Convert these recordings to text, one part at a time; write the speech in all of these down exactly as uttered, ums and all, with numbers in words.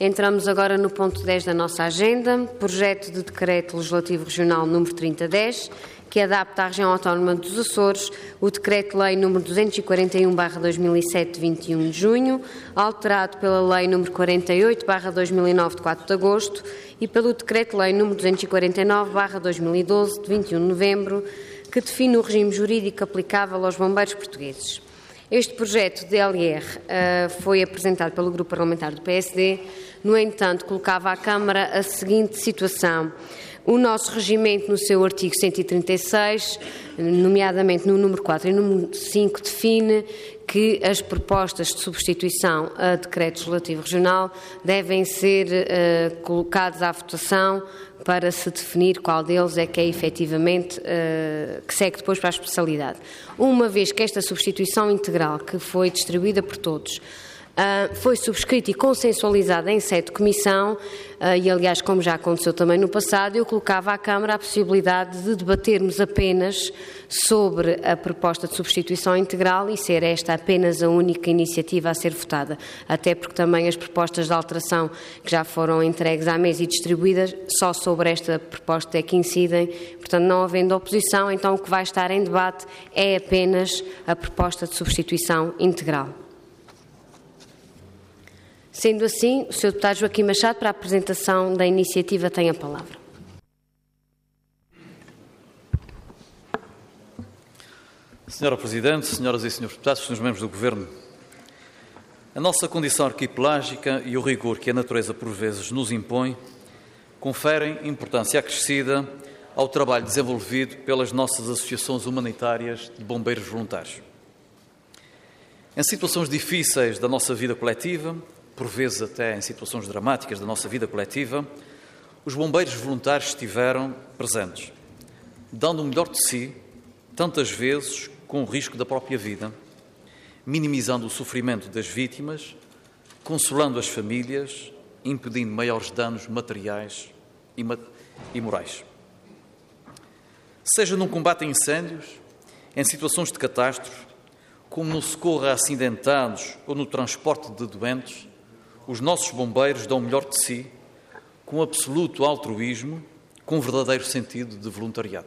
Entramos agora no ponto dez da nossa agenda, projeto de decreto legislativo regional número trinta dez, que adapta à região autónoma dos Açores o decreto-lei número duzentos e quarenta e um barra dois mil e sete, de vinte e um de junho, alterado pela lei número quarenta e oito barra dois mil e nove, de quatro de agosto, e pelo decreto-lei número duzentos e quarenta e nove barra dois mil e doze, de vinte e um de novembro, que define o regime jurídico aplicável aos bombeiros portugueses. Este projeto de L R uh, foi apresentado pelo Grupo Parlamentar do P S D, no entanto, colocava à Câmara a seguinte situação. O nosso regimento, no seu artigo cento e trinta e seis, nomeadamente no número quatro e no número cinco, define que as propostas de substituição a decreto legislativo regional devem ser uh, colocadas à votação para se definir qual deles é que é efetivamente, uh, que segue depois para a especialidade. Uma vez que esta substituição integral, que foi distribuída por todos, Uh, foi subscrita e consensualizada em sede de comissão, uh, e aliás, como já aconteceu também no passado, eu colocava à Câmara a possibilidade de debatermos apenas sobre a proposta de substituição integral e ser esta apenas a única iniciativa a ser votada, até porque também as propostas de alteração que já foram entregues à mesa e distribuídas, só sobre esta proposta é que incidem, portanto, não havendo oposição, então o que vai estar em debate é apenas a proposta de substituição integral. Sendo assim, o senhor Deputado Joaquim Machado, para a apresentação da iniciativa, tem a palavra. Senhora Presidente, senhoras e senhores deputados, senhores membros do Governo, a nossa condição arquipelágica e o rigor que a natureza por vezes nos impõe conferem importância acrescida ao trabalho desenvolvido pelas nossas associações humanitárias de bombeiros voluntários. Em situações difíceis da nossa vida coletiva, por vezes até em situações dramáticas da nossa vida coletiva, os bombeiros voluntários estiveram presentes, dando o melhor de si, tantas vezes com o risco da própria vida, minimizando o sofrimento das vítimas, consolando as famílias, impedindo maiores danos materiais e, mat- e morais. Seja num combate a incêndios, em situações de catástrofe, como no socorro a acidentados ou no transporte de doentes, os nossos bombeiros dão o melhor de si, com absoluto altruísmo, com verdadeiro sentido de voluntariado.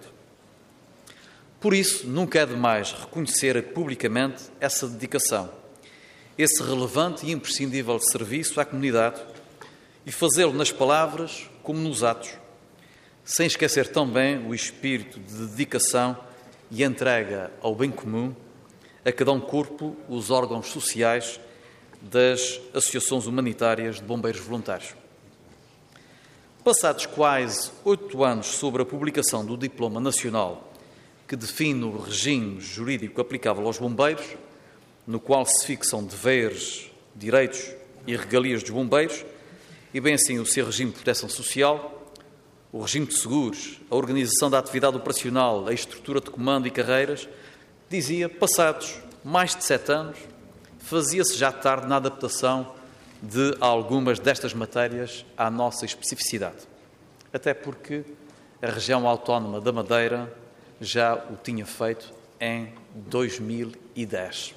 Por isso, nunca é demais reconhecer publicamente essa dedicação, esse relevante e imprescindível serviço à comunidade e fazê-lo nas palavras como nos atos, sem esquecer também o espírito de dedicação e entrega ao bem comum a cada um corpo os órgãos sociais das associações humanitárias de bombeiros voluntários. Passados quase oito anos sobre a publicação do Diploma Nacional que define o regime jurídico aplicável aos bombeiros, no qual se fixam deveres, direitos e regalias dos bombeiros, e bem assim o seu regime de proteção social, o regime de seguros, a organização da atividade operacional, a estrutura de comando e carreiras, dizia, passados mais de sete anos, fazia-se já tarde na adaptação de algumas destas matérias à nossa especificidade. Até porque a região autónoma da Madeira já o tinha feito em dois mil e dez.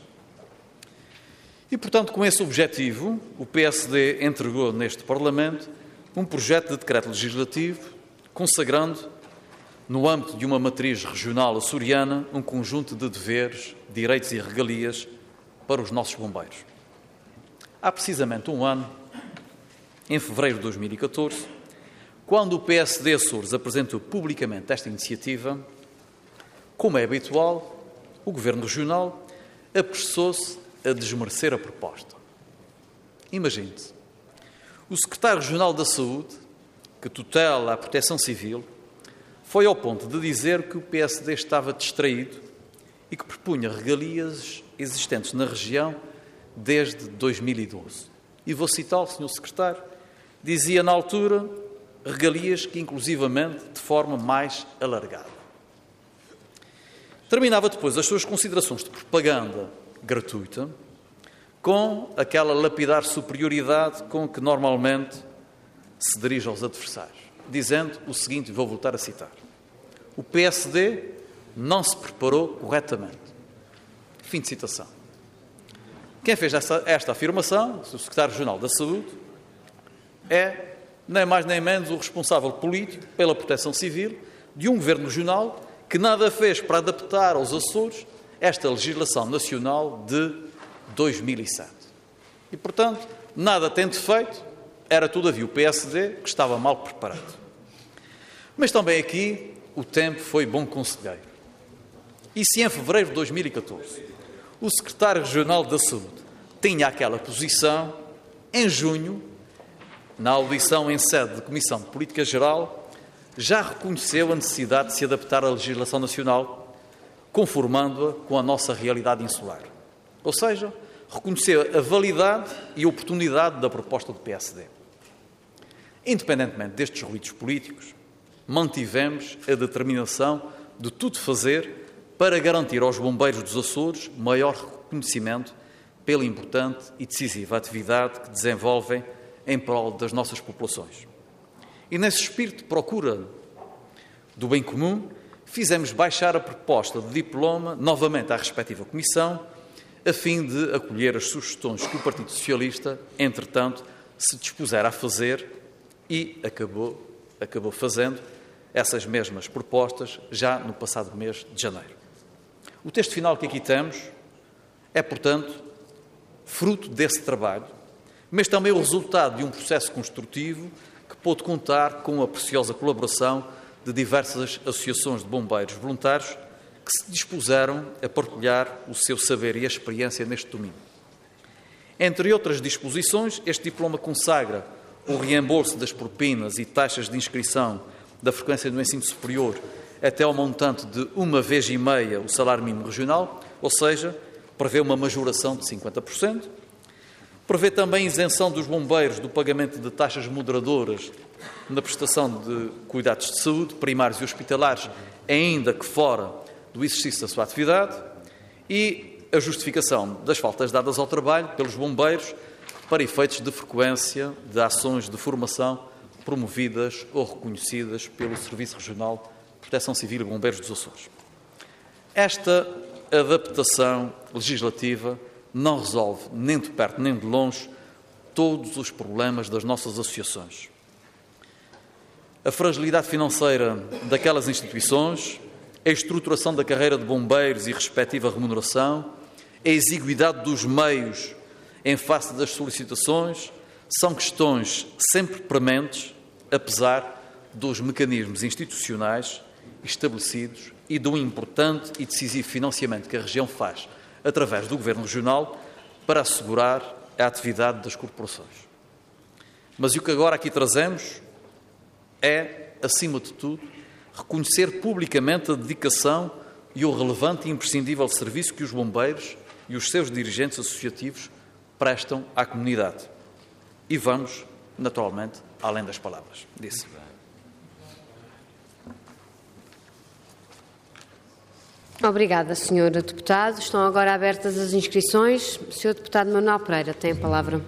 E, portanto, com esse objetivo, o P S D entregou neste Parlamento um projeto de decreto legislativo consagrando, no âmbito de uma matriz regional açoriana, um conjunto de deveres, direitos e regalias para os nossos bombeiros. Há precisamente um ano, em fevereiro de dois mil e catorze, quando o P S D Açores apresentou publicamente esta iniciativa, como é habitual, o Governo Regional apressou-se a desmerecer a proposta. Imagine-se, o Secretário Regional da Saúde, que tutela a Proteção Civil, foi ao ponto de dizer que o P S D estava distraído e que propunha regalias existentes na região desde dois mil e doze. E vou citar o senhor Secretário, dizia na altura regalias que inclusivamente de forma mais alargada. Terminava depois as suas considerações de propaganda gratuita com aquela lapidar superioridade com que normalmente se dirige aos adversários, dizendo o seguinte, e vou voltar a citar: o P S D não se preparou corretamente. Fim de citação. Quem fez esta, esta afirmação, o Secretário Regional da Saúde, é, nem mais nem menos, o responsável político pela proteção civil de um governo regional que nada fez para adaptar aos Açores esta legislação nacional de dois mil e sete. E, portanto, nada tendo feito, era todavia o P S D que estava mal preparado. Mas também aqui o tempo foi bom conselheiro. E se em fevereiro de dois mil e catorze o secretário regional da Saúde tinha aquela posição, em junho, na audição em sede de Comissão de Política Geral, já reconheceu a necessidade de se adaptar à legislação nacional, conformando-a com a nossa realidade insular. Ou seja, reconheceu a validade e a oportunidade da proposta do P S D. Independentemente destes ruídos políticos, mantivemos a determinação de tudo fazer para garantir aos bombeiros dos Açores maior reconhecimento pela importante e decisiva atividade que desenvolvem em prol das nossas populações. E nesse espírito de procura do bem comum, fizemos baixar a proposta de diploma novamente à respectiva Comissão, a fim de acolher as sugestões que o Partido Socialista, entretanto, se dispusera a fazer e acabou, acabou fazendo essas mesmas propostas já no passado mês de janeiro. O texto final que aqui temos é, portanto, fruto desse trabalho, mas também o resultado de um processo construtivo que pôde contar com a preciosa colaboração de diversas associações de bombeiros voluntários que se dispuseram a partilhar o seu saber e a experiência neste domínio. Entre outras disposições, este diploma consagra o reembolso das propinas e taxas de inscrição da frequência do ensino superior até ao montante de uma vez e meia o salário mínimo regional, ou seja, prevê uma majoração de cinquenta por cento, prevê também isenção dos bombeiros do pagamento de taxas moderadoras na prestação de cuidados de saúde, primários e hospitalares, ainda que fora do exercício da sua atividade, e a justificação das faltas dadas ao trabalho pelos bombeiros para efeitos de frequência de ações de formação promovidas ou reconhecidas pelo Serviço Regional de Proteção Civil e Bombeiros dos Açores. Esta adaptação legislativa não resolve, nem de perto nem de longe, todos os problemas das nossas associações. A fragilidade financeira daquelas instituições, a estruturação da carreira de bombeiros e respectiva remuneração, a exiguidade dos meios em face das solicitações, são questões sempre prementes, apesar dos mecanismos institucionais estabelecidos e do importante e decisivo financiamento que a região faz através do Governo Regional para assegurar a atividade das corporações. Mas o que agora aqui trazemos é, acima de tudo, reconhecer publicamente a dedicação e o relevante e imprescindível serviço que os bombeiros e os seus dirigentes associativos prestam à comunidade. E vamos, naturalmente, além das palavras. Disse. Obrigada, senhora Deputado. Estão agora abertas as inscrições. senhor Deputado Manuel Pereira tem a palavra.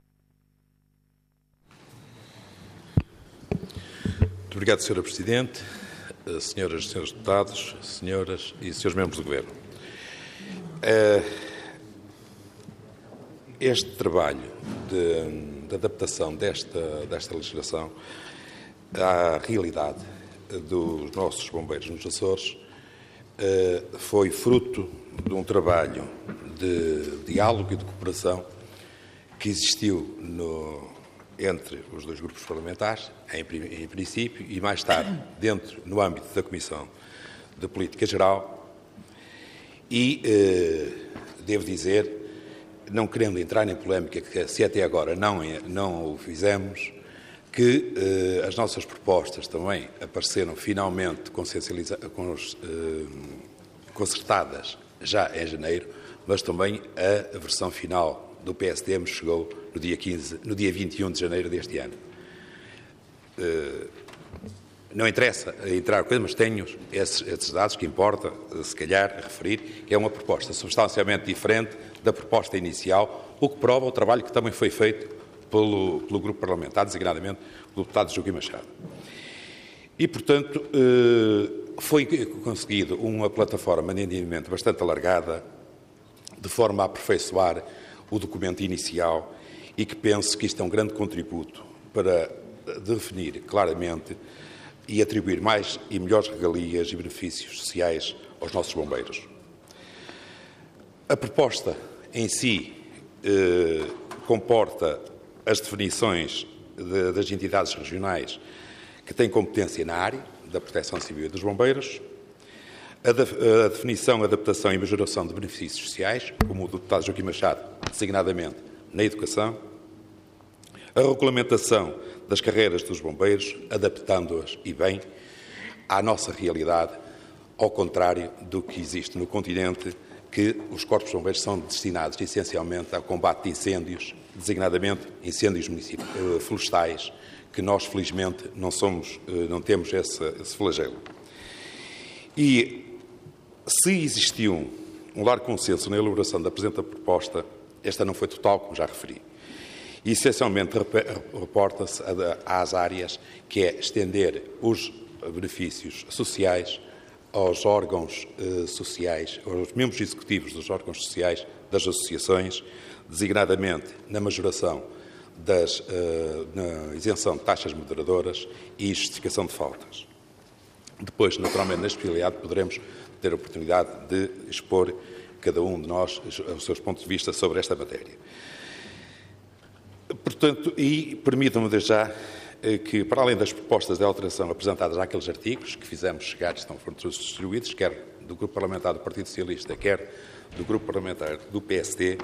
Muito obrigado, senhora Presidente, senhoras e senhores deputados, senhoras e senhores membros do Governo. Este trabalho de, de adaptação desta, desta legislação à realidade dos nossos bombeiros nos Açores foi fruto de um trabalho de diálogo e de cooperação que existiu no, entre os dois grupos parlamentares, em, em princípio, e mais tarde, dentro, no âmbito da Comissão de Política Geral. E, eh, devo dizer, não querendo entrar em polémica, que se até agora não, não o fizemos, que eh, as nossas propostas também apareceram finalmente consciencializadas, cons, eh, concertadas já em janeiro, mas também a versão final do P S D me chegou no dia, quinze, no dia vinte e um de janeiro deste ano. Eh, não interessa entrar coisa, mas tenho esses, esses dados que importa, se calhar, referir, que é uma proposta substancialmente diferente da proposta inicial, o que prova o trabalho que também foi feito Pelo, pelo grupo parlamentar, designadamente pelo deputado Joaquim Machado. E, portanto, foi conseguido uma plataforma de entendimento bastante alargada, de forma a aperfeiçoar o documento inicial, e que penso que isto é um grande contributo para definir claramente e atribuir mais e melhores regalias e benefícios sociais aos nossos bombeiros. A proposta em si eh, comporta as definições de, das entidades regionais que têm competência na área da proteção civil e dos bombeiros, a, de, a definição, adaptação e majoração de benefícios sociais, como o do deputado Joaquim Machado, designadamente na educação, a regulamentação das carreiras dos bombeiros, adaptando-as e bem à nossa realidade, ao contrário do que existe no continente, que os corpos de bombeiros são destinados essencialmente ao combate de incêndios, designadamente incêndios florestais, que nós felizmente não somos, não temos esse, esse flagelo. E se existiu um largo consenso na elaboração da presente proposta, esta não foi total, como já referi. E, essencialmente, reporta-se às áreas que é estender os benefícios sociais aos órgãos eh, sociais, aos membros executivos dos órgãos sociais, das associações, designadamente na majoração, das, eh, na isenção de taxas moderadoras e justificação de faltas. Depois, naturalmente, na especialidade, poderemos ter a oportunidade de expor cada um de nós os seus pontos de vista sobre esta matéria. Portanto, e permitam-me desde já que, para além das propostas de alteração apresentadas àqueles artigos que fizemos chegar, estão foram todos distribuídos, quer do Grupo Parlamentar do Partido Socialista, quer do Grupo Parlamentar do P S D,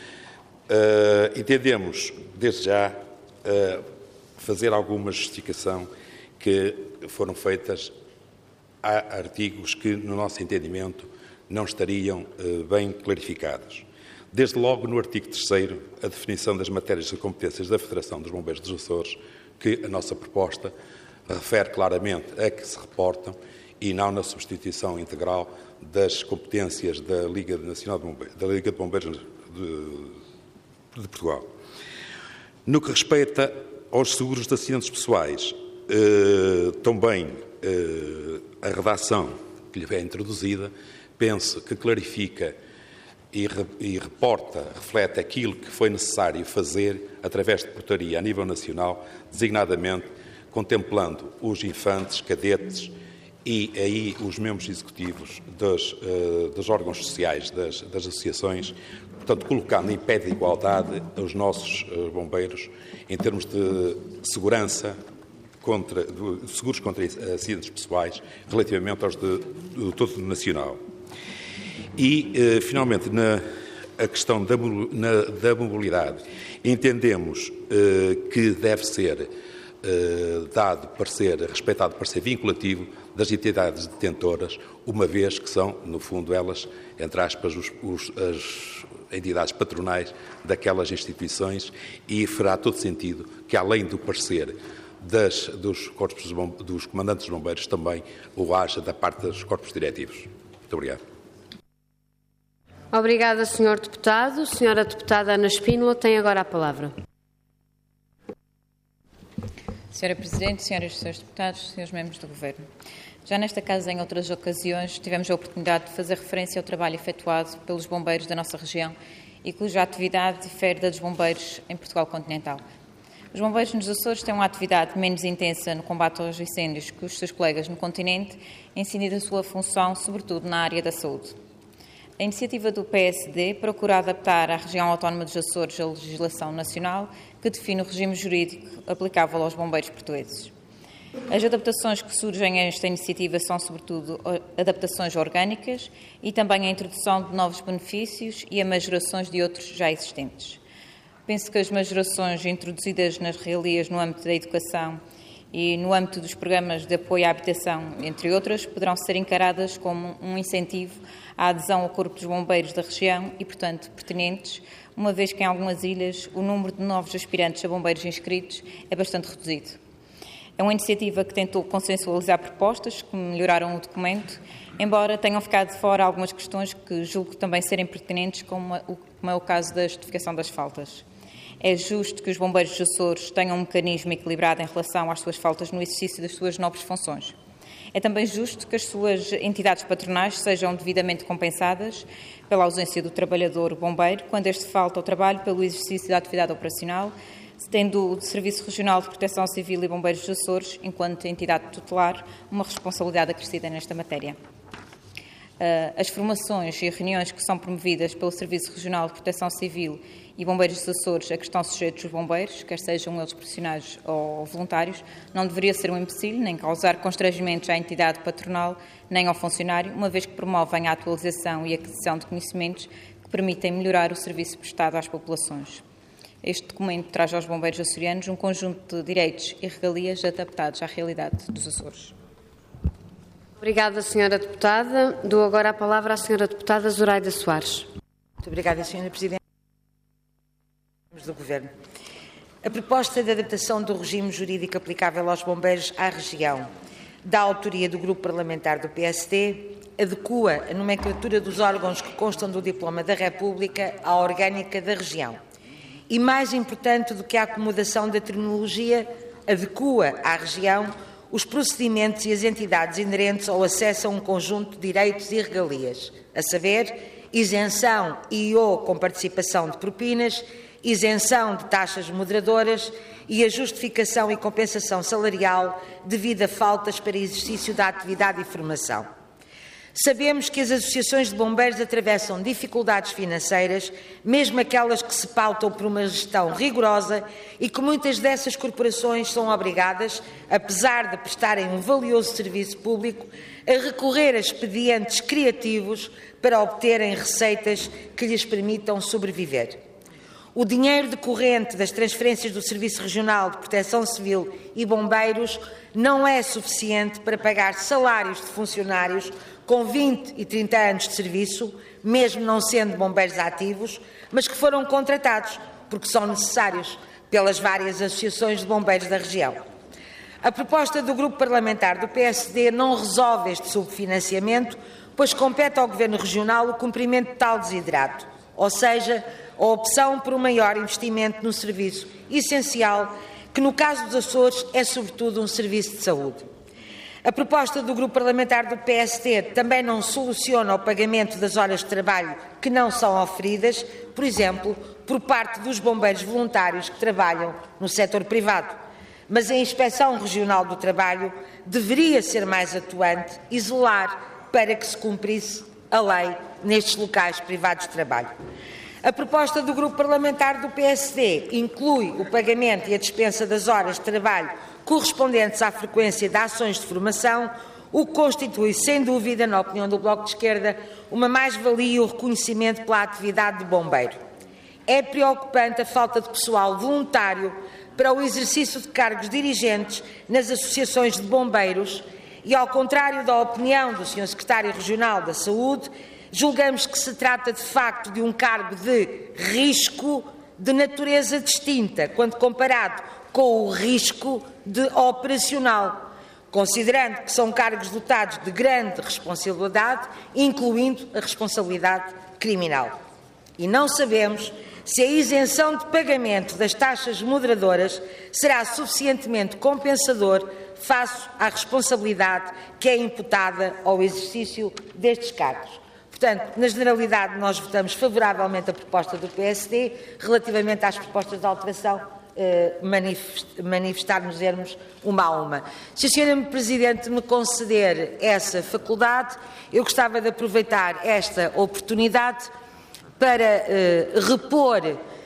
uh, entendemos, desde já, uh, fazer alguma justificação que foram feitas a artigos que, no nosso entendimento, não estariam uh, bem clarificados. Desde logo, no artigo terceiro, a definição das matérias e competências da Federação dos Bombeiros dos Açores, que a nossa proposta refere claramente a que se reportam e não na substituição integral das competências da Liga Nacional de Bombeiros, da Liga de Bombeiros de, de Portugal. No que respeita aos seguros de acidentes pessoais, eh, também eh, a redação que lhe é introduzida, penso que clarifica E, e reporta, reflete aquilo que foi necessário fazer através de portaria a nível nacional, designadamente contemplando os infantes, cadetes e aí os membros executivos dos, uh, dos órgãos sociais, das, das associações, portanto, colocando em pé de igualdade os nossos uh, bombeiros em termos de segurança, contra, de seguros contra acidentes pessoais, relativamente aos de, do todo nacional. E, eh, finalmente, na a questão da, na, da mobilidade, entendemos eh, que deve ser eh, dado parecer, respeitado parecer vinculativo das entidades detentoras, uma vez que são, no fundo, elas, entre aspas, os, os, as entidades patronais daquelas instituições, e fará todo sentido que, além do parecer das, dos, corpos dos comandantes dos bombeiros, também o haja da parte dos corpos diretivos. Muito obrigado. Obrigada, senhor Deputado. Senhora Deputada Ana Espínola tem agora a palavra. Senhora Presidente, senhoras e senhores deputados, senhores membros do Governo. Já nesta casa, em outras ocasiões, tivemos a oportunidade de fazer referência ao trabalho efetuado pelos bombeiros da nossa região e cuja atividade difere da dos bombeiros em Portugal continental. Os bombeiros nos Açores têm uma atividade menos intensa no combate aos incêndios que os seus colegas no continente, incidindo a sua função, sobretudo na área da saúde. A iniciativa do P S D procura adaptar à região autónoma dos Açores a legislação nacional que define o regime jurídico aplicável aos bombeiros portugueses. As adaptações que surgem a esta iniciativa são, sobretudo, adaptações orgânicas e também a introdução de novos benefícios e a majorações de outros já existentes. Penso que as majorações introduzidas nas regalias no âmbito da educação e no âmbito dos programas de apoio à habitação, entre outras, poderão ser encaradas como um incentivo à adesão ao Corpo dos Bombeiros da região e, portanto, pertinentes, uma vez que em algumas ilhas o número de novos aspirantes a bombeiros inscritos é bastante reduzido. É uma iniciativa que tentou consensualizar propostas que melhoraram o documento, embora tenham ficado de fora algumas questões que julgo também serem pertinentes, como é o caso da justificação das faltas. É justo que os bombeiros dos Açores tenham um mecanismo equilibrado em relação às suas faltas no exercício das suas nobres funções. É também justo que as suas entidades patronais sejam devidamente compensadas pela ausência do trabalhador bombeiro quando este falta ao trabalho pelo exercício da atividade operacional, tendo o Serviço Regional de Proteção Civil e Bombeiros dos Açores, enquanto entidade tutelar, uma responsabilidade acrescida nesta matéria. As formações e reuniões que são promovidas pelo Serviço Regional de Proteção Civil e Bombeiros dos Açores a que estão sujeitos os bombeiros, quer sejam eles profissionais ou voluntários, não deveria ser um empecilho, nem causar constrangimentos à entidade patronal, nem ao funcionário, uma vez que promovem a atualização e aquisição de conhecimentos que permitem melhorar o serviço prestado às populações. Este documento traz aos bombeiros açorianos um conjunto de direitos e regalias adaptados à realidade dos Açores. Obrigada, senhora Deputada. Dou agora a palavra à senhora Deputada Zoraida Soares. Muito obrigada, senhora Presidente. Do Governo. A proposta de adaptação do regime jurídico aplicável aos bombeiros à região, da autoria do Grupo Parlamentar do P S D, adequa a nomenclatura dos órgãos que constam do Diploma da República à orgânica da região. E, mais importante do que a acomodação da terminologia, adequa à região os procedimentos e as entidades inerentes ao acesso a um conjunto de direitos e regalias, a saber, isenção e ou com participação de propinas, isenção de taxas moderadoras e a justificação e compensação salarial devido a faltas para exercício da atividade e formação. Sabemos que as associações de bombeiros atravessam dificuldades financeiras, mesmo aquelas que se pautam por uma gestão rigorosa, e que muitas dessas corporações são obrigadas, apesar de prestarem um valioso serviço público, a recorrer a expedientes criativos para obterem receitas que lhes permitam sobreviver. O dinheiro decorrente das transferências do Serviço Regional de Proteção Civil e Bombeiros não é suficiente para pagar salários de funcionários com vinte e trinta anos de serviço, mesmo não sendo bombeiros ativos, mas que foram contratados, porque são necessários pelas várias associações de bombeiros da região. A proposta do Grupo Parlamentar do P S D não resolve este subfinanciamento, pois compete ao Governo Regional o cumprimento de tal desidrato, ou seja, a opção por um maior investimento no serviço essencial, que no caso dos Açores é sobretudo um serviço de saúde. A proposta do Grupo Parlamentar do P S D também não soluciona o pagamento das horas de trabalho que não são oferidas, por exemplo, por parte dos bombeiros voluntários que trabalham no setor privado. Mas a Inspeção Regional do Trabalho deveria ser mais atuante e zelar para que se cumprisse a lei nestes locais privados de trabalho. A proposta do Grupo Parlamentar do P S D inclui o pagamento e a dispensa das horas de trabalho correspondentes à frequência de ações de formação, o que constitui, sem dúvida, na opinião do Bloco de Esquerda, uma mais-valia e o reconhecimento pela atividade de bombeiro. É preocupante a falta de pessoal voluntário para o exercício de cargos dirigentes nas associações de bombeiros e, ao contrário da opinião do senhor Secretário Regional da Saúde, julgamos que se trata, de facto, de um cargo de risco de natureza distinta, quando comparado com o risco de operacional, considerando que são cargos dotados de grande responsabilidade, incluindo a responsabilidade criminal. E não sabemos se a isenção de pagamento das taxas moderadoras será suficientemente compensador face à responsabilidade que é imputada ao exercício destes cargos. Portanto, na generalidade, nós votamos favoravelmente a proposta do P S D. Relativamente às propostas de alteração, eh, manifestar-nos-ermos uma a uma. Se a senhora Presidente me conceder essa faculdade, eu gostava de aproveitar esta oportunidade para eh, repor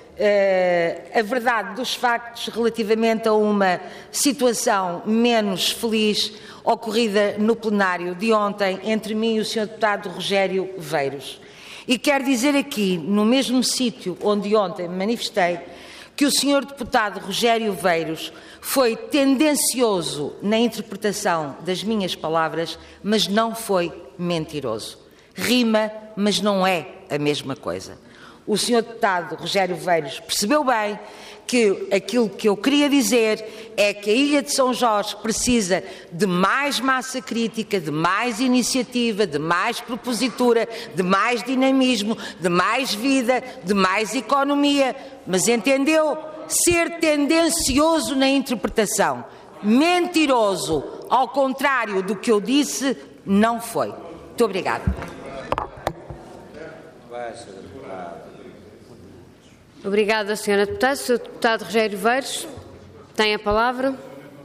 eh, a verdade dos factos relativamente a uma situação menos feliz ocorrida no plenário de ontem entre mim e o senhor Deputado Rogério Veiros. E quero dizer aqui, no mesmo sítio onde ontem me manifestei, que o senhor Deputado Rogério Veiros foi tendencioso na interpretação das minhas palavras, mas não foi mentiroso. Rima, mas não é a mesma coisa. O senhor Deputado Rogério Veiros percebeu bem que aquilo que eu queria dizer é que a Ilha de São Jorge precisa de mais massa crítica, de mais iniciativa, de mais propositura, de mais dinamismo, de mais vida, de mais economia, mas entendeu ser tendencioso na interpretação. Mentiroso, ao contrário do que eu disse, não foi. Muito obrigada. Obrigada, senhora Deputada. senhor Deputado Rogério Veiros tem a palavra.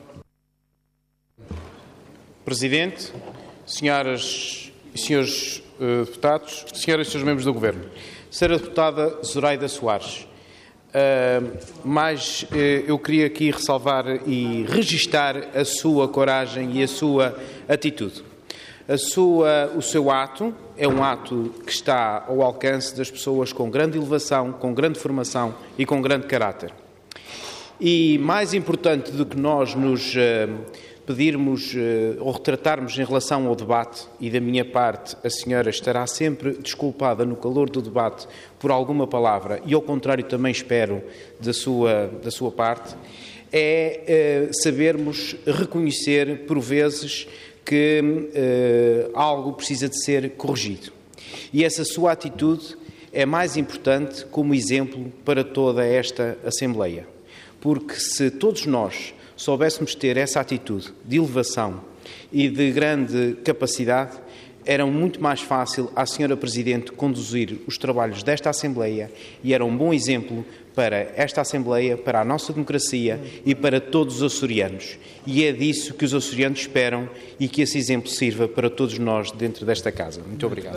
Presidente, senhoras e senhores uh, deputados, senhoras e senhores membros do Governo. Senhora Deputada Zoraida Soares, uh, mas uh, eu queria aqui ressalvar e registar a sua coragem e a sua atitude. A sua, o seu ato é um ato que está ao alcance das pessoas com grande elevação, com grande formação e com grande caráter. E mais importante do que nós nos uh, pedirmos uh, ou retratarmos em relação ao debate, e da minha parte a senhora estará sempre desculpada no calor do debate por alguma palavra, e ao contrário também espero da sua, da sua parte, é uh, sabermos reconhecer por vezes que uh, algo precisa de ser corrigido. E essa sua atitude é mais importante como exemplo para toda esta Assembleia. Porque se todos nós soubéssemos ter essa atitude de elevação e de grande capacidade, era muito mais fácil à senhora Presidente conduzir os trabalhos desta Assembleia e era um bom exemplo para esta Assembleia, para a nossa democracia e para todos os açorianos. E é disso que os açorianos esperam e que esse exemplo sirva para todos nós dentro desta casa. Muito obrigado.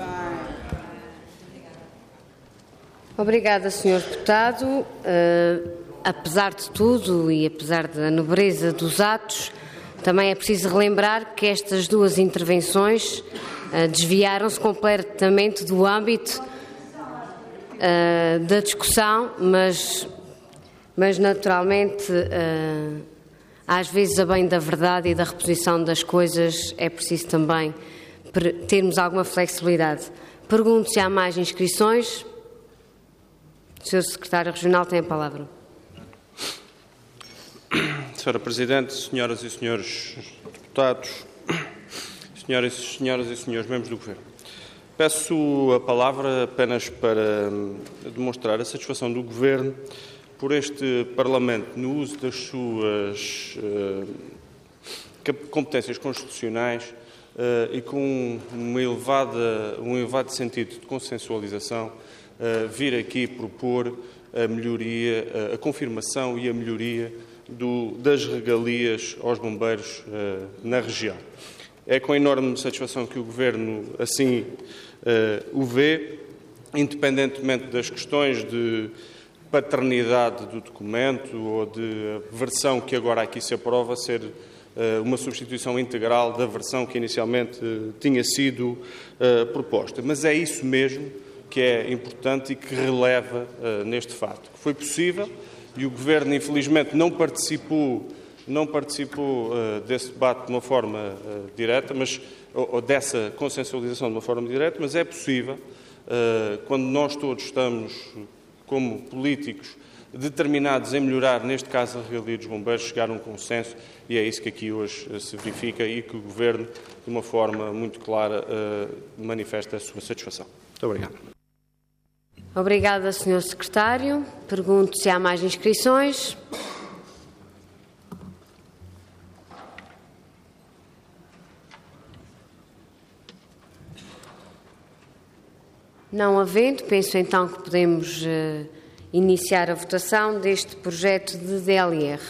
Obrigada, senhor Deputado. Uh, apesar de tudo e apesar da nobreza dos atos, também é preciso relembrar que estas duas intervenções uh, desviaram-se completamente do âmbito uh, da discussão, mas, mas naturalmente, uh, às vezes, a bem da verdade e da reposição das coisas, é preciso também termos alguma flexibilidade. Pergunto se há mais inscrições. O senhor Secretário Regional tem a palavra. Senhora Presidente, senhoras e senhores deputados, senhoras, senhoras e senhores membros do Governo, peço a palavra apenas para demonstrar a satisfação do Governo por este Parlamento no uso das suas uh, competências constitucionais uh, e com uma elevada, um elevado sentido de consensualização uh, vir aqui propor a melhoria, a confirmação e a melhoria do, das regalias aos bombeiros uh, na região. É com enorme satisfação que o Governo assim uh, o vê, independentemente das questões de paternidade do documento ou de versão que agora aqui se aprova ser uh, uma substituição integral da versão que inicialmente uh, tinha sido uh, proposta. Mas é isso mesmo que é importante e que releva uh, neste fato. Que foi possível e o Governo, infelizmente, não participou, não participou uh, desse debate de uma forma uh, direta, mas, ou, ou dessa consensualização de uma forma direta, mas é possível, uh, quando nós todos estamos, como políticos, determinados em melhorar, neste caso, a regalia dos bombeiros, chegar a um consenso, e é isso que aqui hoje uh, se verifica e que o Governo, de uma forma muito clara, uh, manifesta a sua satisfação. Muito obrigado. Obrigada, senhor Secretário. Pergunto se há mais inscrições. Não havendo, penso então que podemos uh, iniciar a votação deste projeto de D L R.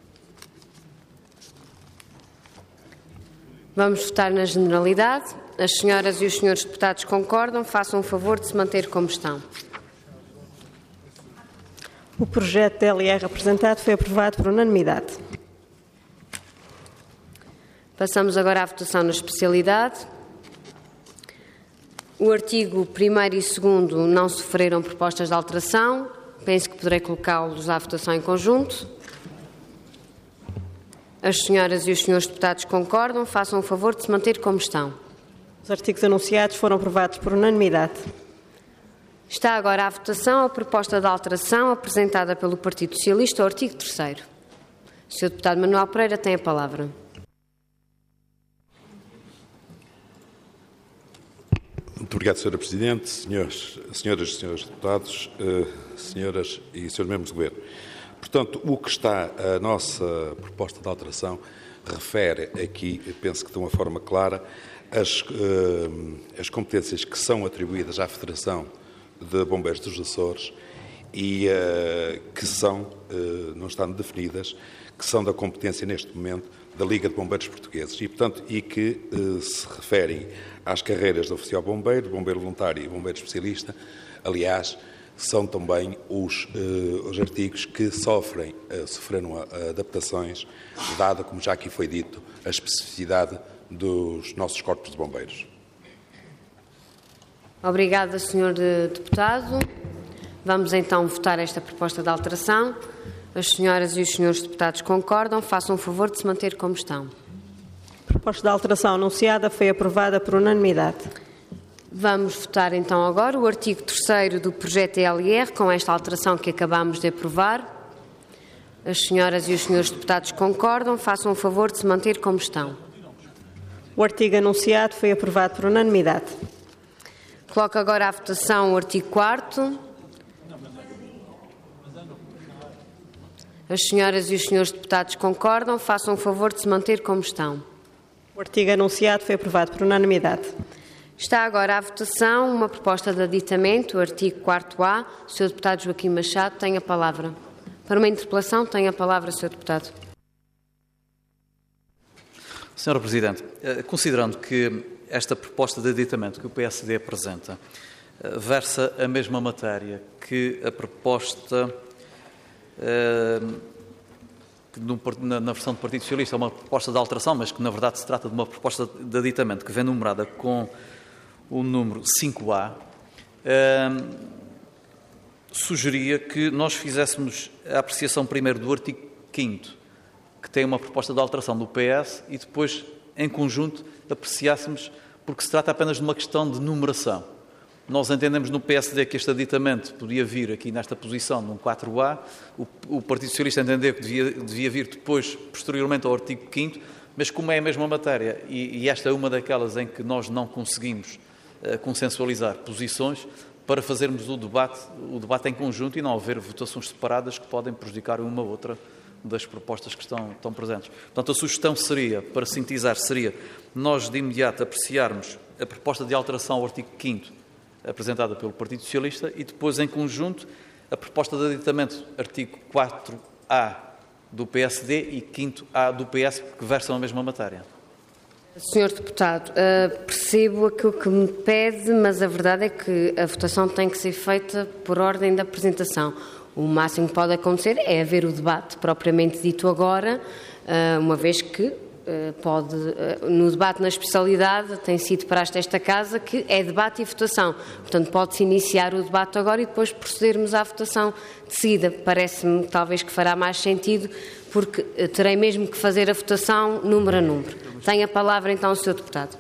Vamos votar na generalidade. As senhoras e os senhores deputados concordam. Façam o favor de se manter como estão. O projeto de D L R apresentado foi aprovado por unanimidade. Passamos agora à votação na especialidade. O artigo primeiro e segundo não sofreram propostas de alteração. Penso que poderei colocá-los à votação em conjunto. As senhoras e os senhores deputados concordam. Façam o favor de se manter como estão. Os artigos anunciados foram aprovados por unanimidade. Está agora à votação a proposta de alteração apresentada pelo Partido Socialista ao artigo terceiro. O senhor deputado Manuel Pereira tem a palavra. Muito obrigado, senhora Presidente, senhores, senhoras e senhores deputados, eh, senhoras e senhores membros do Governo. Portanto, o que está a nossa proposta de alteração refere aqui, penso que de uma forma clara, as, eh, as competências que são atribuídas à Federação de Bombeiros dos Açores e uh, que são, uh, não estando definidas, que são da competência neste momento da Liga de Bombeiros Portugueses e, portanto, e que uh, se referem às carreiras de oficial bombeiro, bombeiro voluntário e bombeiro especialista. Aliás, são também os, uh, os artigos que sofrem, uh, sofreram uh, adaptações, dada, como já aqui foi dito, a especificidade dos nossos corpos de bombeiros. Obrigada, senhor Deputado. Vamos então votar esta proposta de alteração. As senhoras e os senhores deputados concordam. Façam o favor de se manter como estão. A proposta de alteração anunciada foi aprovada por unanimidade. Vamos votar então agora o artigo terceiro do projeto E L R com esta alteração que acabamos de aprovar. As senhoras e os senhores deputados concordam. Façam o favor de se manter como estão. O artigo anunciado foi aprovado por unanimidade. Coloco agora à votação o artigo quarto. As senhoras e os senhores deputados concordam. Façam o favor de se manter como estão. O artigo anunciado foi aprovado por unanimidade. Está agora à votação uma proposta de aditamento, o artigo quarto A. O senhor Deputado Joaquim Machado tem a palavra. Para uma interpelação, tem a palavra, senhor Deputado. senhora Presidente, considerando que esta proposta de aditamento que o P S D apresenta versa a mesma matéria que a proposta que na versão do Partido Socialista é uma proposta de alteração, mas que na verdade se trata de uma proposta de aditamento que vem numerada com o número cinco A, sugeria que nós fizéssemos a apreciação primeiro do artigo quinto, que tem uma proposta de alteração do P S, e depois, em conjunto, apreciássemos, porque se trata apenas de uma questão de numeração. Nós entendemos no P S D que este aditamento podia vir aqui nesta posição, num quatro A, o, o Partido Socialista entendeu que devia, devia vir depois, posteriormente, ao artigo quinto, mas como é a mesma matéria, e, e esta é uma daquelas em que nós não conseguimos uh, consensualizar posições, para fazermos o debate, o debate em conjunto e não haver votações separadas que podem prejudicar uma ou outra das propostas que estão, estão presentes. Portanto, a sugestão seria, para sintetizar, seria nós de imediato apreciarmos a proposta de alteração ao artigo quinto apresentada pelo Partido Socialista e depois, em conjunto, a proposta de aditamento artigo quatro A do P S D e quinto A do P S, que versam a mesma matéria. senhor Deputado, uh, percebo aquilo que me pede, mas a verdade é que a votação tem que ser feita por ordem da apresentação. O máximo que pode acontecer é haver o debate propriamente dito agora, uh, uma vez que uh, pode, uh, no debate na especialidade, tem sido para esta Casa que é debate e votação. Portanto, pode-se iniciar o debate agora e depois procedermos à votação de seguida. Parece-me talvez que fará mais sentido, porque uh, terei mesmo que fazer a votação número a número. Tem a palavra, então, o senhor Deputado.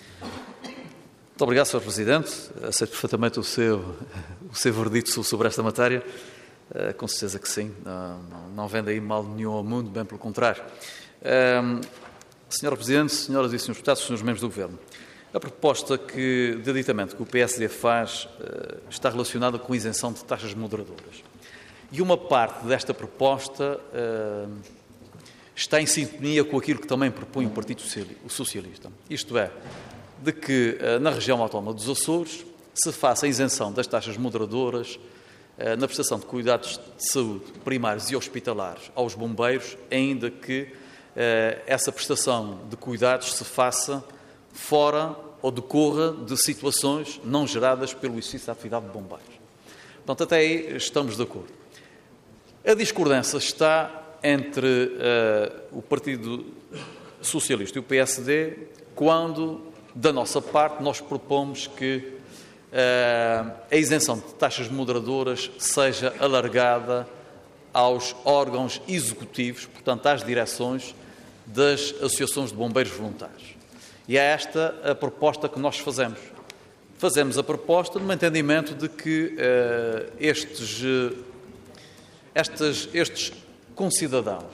Muito obrigado, senhor Presidente. Aceito perfeitamente o seu, o seu verdito sobre esta matéria. Uh, com certeza que sim. Não, não, não vem daí mal nenhum ao mundo, bem pelo contrário. Uh, senhora Presidente, senhoras e senhores deputados, senhores membros do Governo, a proposta que, de aditamento que o P S D faz uh, está relacionada com a isenção de taxas moderadoras. E uma parte desta proposta uh, está em sintonia com aquilo que também propõe o Partido Socialista. Isto é, de que uh, na região autónoma dos Açores se faça a isenção das taxas moderadoras uh, na prestação de cuidados de saúde primários e hospitalares aos bombeiros, ainda que uh, essa prestação de cuidados se faça fora ou decorra de situações não geradas pelo exercício da atividade de bombeiros. Portanto, até aí estamos de acordo. A discordância está entre uh, o Partido Socialista e o P S D, quando, da nossa parte, nós propomos que uh, a isenção de taxas moderadoras seja alargada aos órgãos executivos, portanto, às direções das associações de bombeiros voluntários. E é esta a proposta que nós fazemos. Fazemos a proposta no entendimento de que uh, estes, uh, estes, estes concidadãos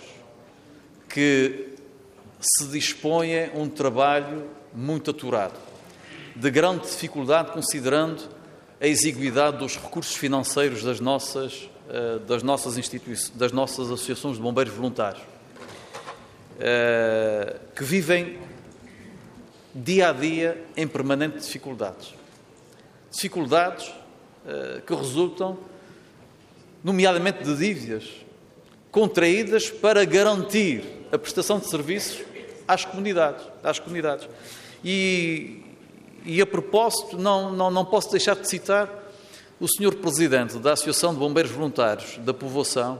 que se dispõem a um trabalho muito aturado, de grande dificuldade, considerando a exiguidade dos recursos financeiros das nossas, uh, das nossas instituições, das nossas associações de bombeiros voluntários, uh, que vivem dia a dia em permanentes dificuldades. Dificuldades uh, que resultam nomeadamente de dívidas contraídas para garantir a prestação de serviços às comunidades. Às comunidades. E, e a propósito, não, não, não posso deixar de citar o senhor Presidente da Associação de Bombeiros Voluntários da Povoação,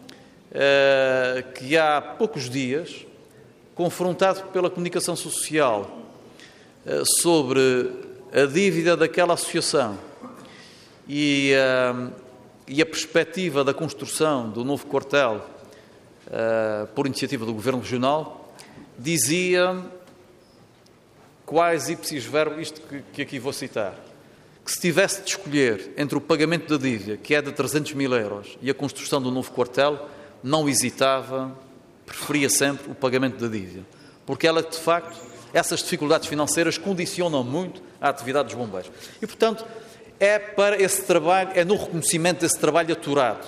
eh, que há poucos dias, confrontado pela comunicação social eh, sobre a dívida daquela associação e, eh, e a perspectiva da construção do novo quartel eh, por iniciativa do Governo Regional, dizia, quais ipsis verbis, isto que, que aqui vou citar, que se tivesse de escolher entre o pagamento da dívida, que é de trezentos mil euros, e a construção do novo quartel, não hesitava, preferia sempre o pagamento da dívida. Porque ela, de facto, essas dificuldades financeiras condicionam muito a atividade dos bombeiros. E, portanto, é para esse trabalho, é no reconhecimento desse trabalho aturado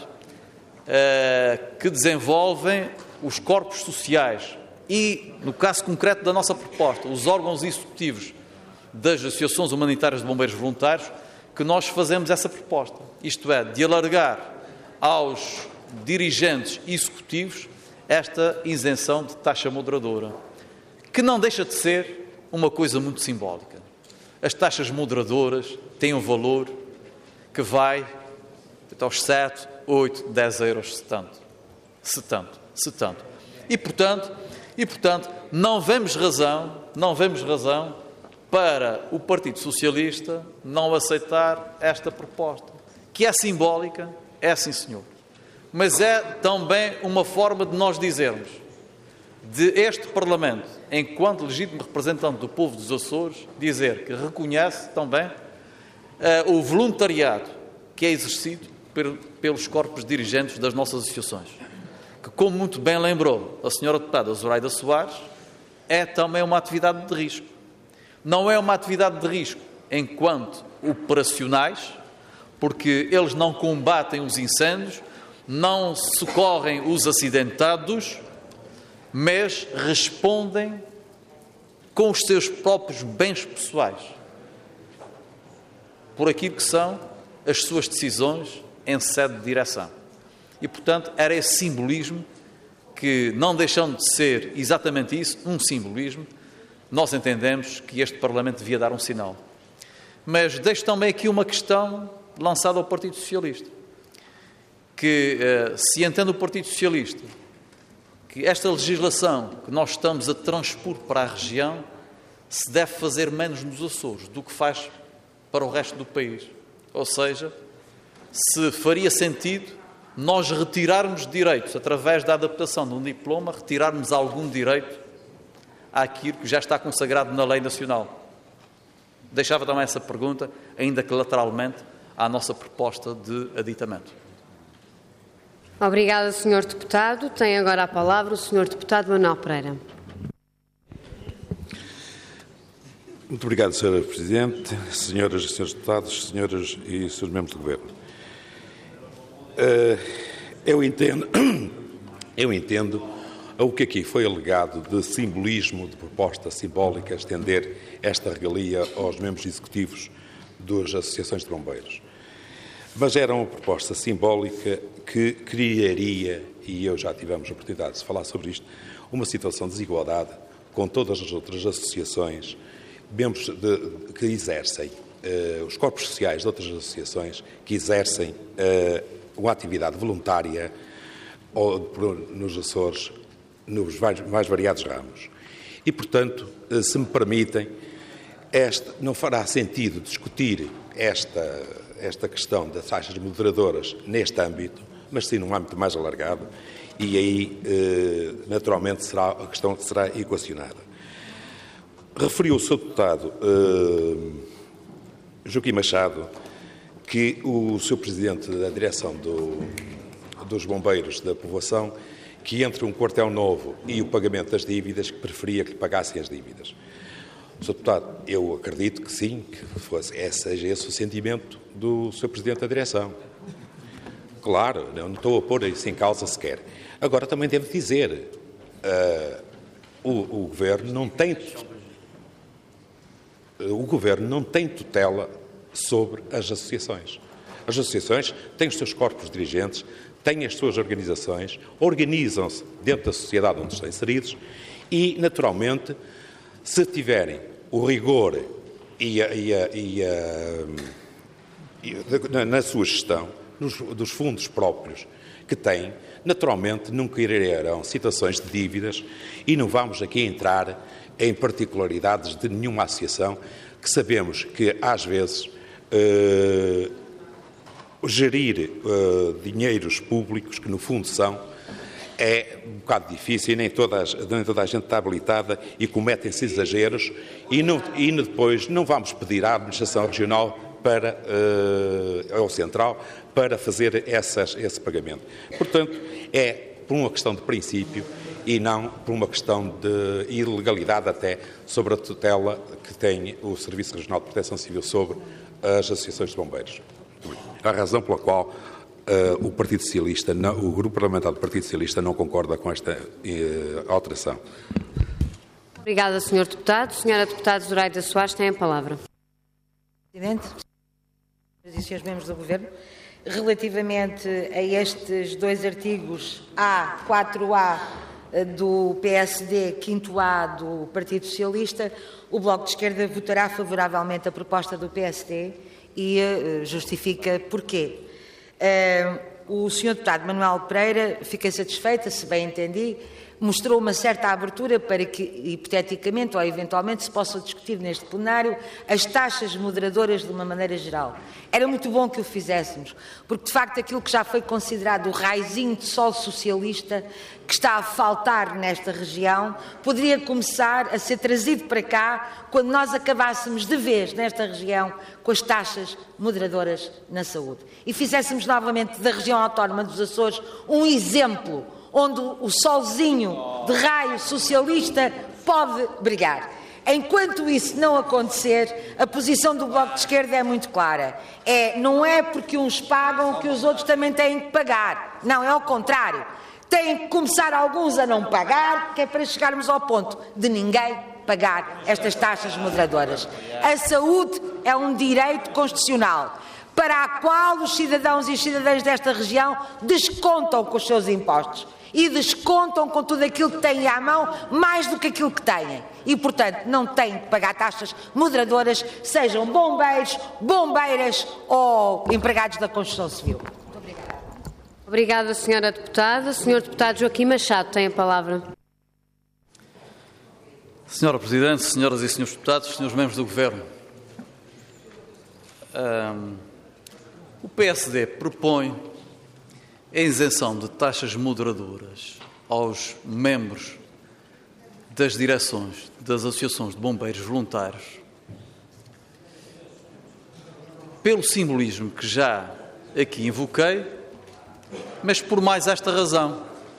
uh, que desenvolvem os corpos sociais e, no caso concreto da nossa proposta, os órgãos executivos das associações humanitárias de bombeiros voluntários, que nós fazemos essa proposta. Isto é, de alargar aos dirigentes executivos esta isenção de taxa moderadora, que não deixa de ser uma coisa muito simbólica. As taxas moderadoras têm um valor que vai aos sete, oito, dez euros, se tanto. Se tanto, se tanto. E, portanto, e, portanto não vemos razão, não vemos razão para o Partido Socialista não aceitar esta proposta, que é simbólica, é sim senhor, mas é também uma forma de nós dizermos, de este Parlamento, enquanto legítimo representante do povo dos Açores, dizer que reconhece também uh, o voluntariado que é exercido per, pelos corpos dirigentes das nossas associações, que, como muito bem lembrou a senhora deputada Zoraida Soares, é também uma atividade de risco. Não é uma atividade de risco enquanto operacionais, porque eles não combatem os incêndios, não socorrem os acidentados, mas respondem com os seus próprios bens pessoais, por aquilo que são as suas decisões em sede de direção. E, portanto, era esse simbolismo que, não deixando de ser exatamente isso, um simbolismo, nós entendemos que este Parlamento devia dar um sinal. Mas deixo também aqui uma questão lançada ao Partido Socialista, que se entende o Partido Socialista que esta legislação que nós estamos a transpor para a região se deve fazer menos nos Açores do que faz para o resto do país. Ou seja, se faria sentido nós retirarmos direitos através da adaptação de um diploma, retirarmos algum direito àquilo que já está consagrado na lei nacional. Deixava também essa pergunta, ainda que lateralmente, à nossa proposta de aditamento. Obrigada, senhor Deputado. Tem agora a palavra o senhor Deputado Manuel Pereira. Muito obrigado, senhora Presidente, senhoras e senhores deputados, senhoras e senhores membros do Governo. Eu entendo, eu entendo o que aqui foi alegado de simbolismo, de proposta simbólica, estender esta regalia aos membros executivos das associações de bombeiros. Mas era uma proposta simbólica que criaria, e eu já tivemos a oportunidade de falar sobre isto, uma situação de desigualdade com todas as outras associações, membros de, que exercem, uh, os corpos sociais de outras associações que exercem uh, uma atividade voluntária ou, nos Açores, nos mais, mais variados ramos. E, portanto, uh, se me permitem, este, não fará sentido discutir esta, esta questão das taxas moderadoras neste âmbito, mas sim num âmbito mais alargado, e aí, uh, naturalmente, será, a questão será equacionada. Referiu o seu deputado uh, Joaquim Machado que o seu presidente da direção do, dos bombeiros da povoação, que entre um quartel novo e o pagamento das dívidas, que preferia que lhe pagassem as dívidas. O senhor deputado, eu acredito que sim, que fosse, é, seja esse o sentimento do seu presidente da direção. Claro, eu não estou a pôr isso em causa sequer. Agora também devo dizer, uh, o, o Governo não tem... O Governo não tem tutela sobre as associações. As associações têm os seus corpos dirigentes, têm as suas organizações, organizam-se dentro da sociedade onde estão inseridos e, naturalmente, se tiverem o rigor e a, e a, e a, e a, na, na sua gestão nos, dos fundos próprios que têm, naturalmente nunca irão situações de dívidas e não vamos aqui entrar em particularidades de nenhuma associação, que sabemos que, às vezes, eh, gerir eh, dinheiros públicos, que no fundo são, é um bocado difícil e nem toda, nem toda a gente está habilitada e cometem-se exageros e, não, e depois não vamos pedir à administração regional para, uh, ou central para fazer essas, esse pagamento. Portanto, é por uma questão de princípio e não por uma questão de ilegalidade até sobre a tutela que tem o Serviço Regional de Proteção Civil sobre as associações de bombeiros. A razão pela qual uh, o Partido Socialista, não, o Grupo Parlamentar do Partido Socialista não concorda com esta uh, alteração. Obrigada, senhor Deputado. Senhora Deputada Zoraida Soares tem a palavra. Presidente, senhoras e senhores membros do Governo, relativamente a estes dois artigos A, quatro A do P S D, cinco A do Partido Socialista, o Bloco de Esquerda votará favoravelmente a proposta do P S D e uh, justifica porquê. Uh, o senhor Deputado Manuel Pereira fica satisfeita, se bem entendi, mostrou uma certa abertura para que, hipoteticamente ou eventualmente, se possa discutir neste plenário as taxas moderadoras de uma maneira geral. Era muito bom que o fizéssemos, porque, de facto, aquilo que já foi considerado o raizinho de sol socialista que está a faltar nesta região, poderia começar a ser trazido para cá quando nós acabássemos de vez, nesta região, com as taxas moderadoras na saúde. E fizéssemos novamente da região autónoma dos Açores um exemplo onde o solzinho de raio socialista pode brilhar. Enquanto isso não acontecer, a posição do Bloco de Esquerda é muito clara. É, não é porque uns pagam que os outros também têm que pagar. Não, é ao contrário. Têm que começar alguns a não pagar, que é para chegarmos ao ponto de ninguém pagar estas taxas moderadoras. A saúde é um direito constitucional, para a qual os cidadãos e as cidadãs desta região descontam com os seus impostos. E descontam com tudo aquilo que têm à mão, mais do que aquilo que têm. E, portanto, não têm que pagar taxas moderadoras, sejam bombeiros, bombeiras ou empregados da construção civil. Muito obrigada. Obrigada, senhora Deputada. Senhor Deputado Joaquim Machado tem a palavra. Senhora Presidente, senhoras e senhores deputados, senhores membros do Governo, um, o P S D propõe a isenção de taxas moderadoras aos membros das direções das associações de bombeiros voluntários, pelo simbolismo que já aqui invoquei, mas por mais esta razão.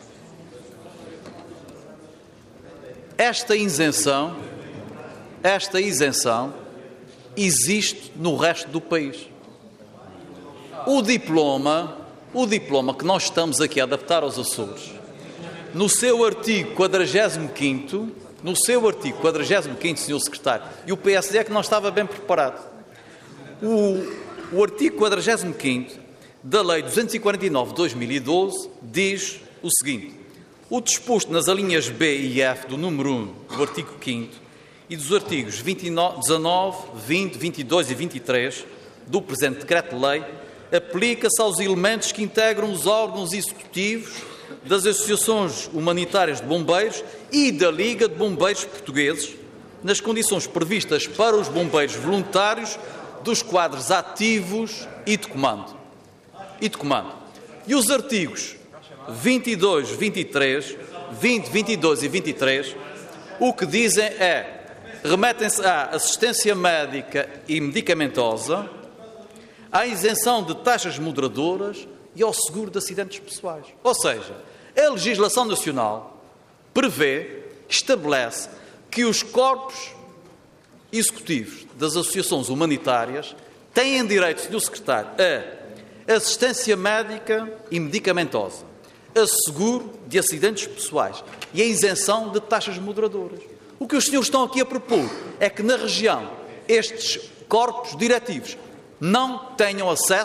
Esta isenção, esta isenção existe no resto do país. O diploma O diploma que nós estamos aqui a adaptar aos Açores, no seu artigo quadragésimo quinto, no seu artigo quadragésimo quinto, senhor Secretário, e o P S D é que não estava bem preparado. O, o artigo quadragésimo quinto da Lei duzentos e quarenta e nove de dois mil e doze diz o seguinte: o disposto nas alíneas B e F do número um do artigo quinto e dos artigos vinte e nove, dezanove, vinte, vinte e dois e vinte e três do presente Decreto-Lei aplica-se aos elementos que integram os órgãos executivos das associações humanitárias de bombeiros e da Liga de Bombeiros Portugueses, nas condições previstas para os bombeiros voluntários dos quadros ativos e de comando. E de comando. E os artigos vinte e dois, vinte e três, vinte, vinte e dois e vinte e três, o que dizem é: remetem-se à assistência médica e medicamentosa, à isenção de taxas moderadoras e ao seguro de acidentes pessoais. Ou seja, a legislação nacional prevê, estabelece que os corpos executivos das associações humanitárias têm direito, senhor Secretário, a assistência médica e medicamentosa, a seguro de acidentes pessoais e a isenção de taxas moderadoras. O que os senhores estão aqui a propor é que na região estes corpos diretivos não tenham acesso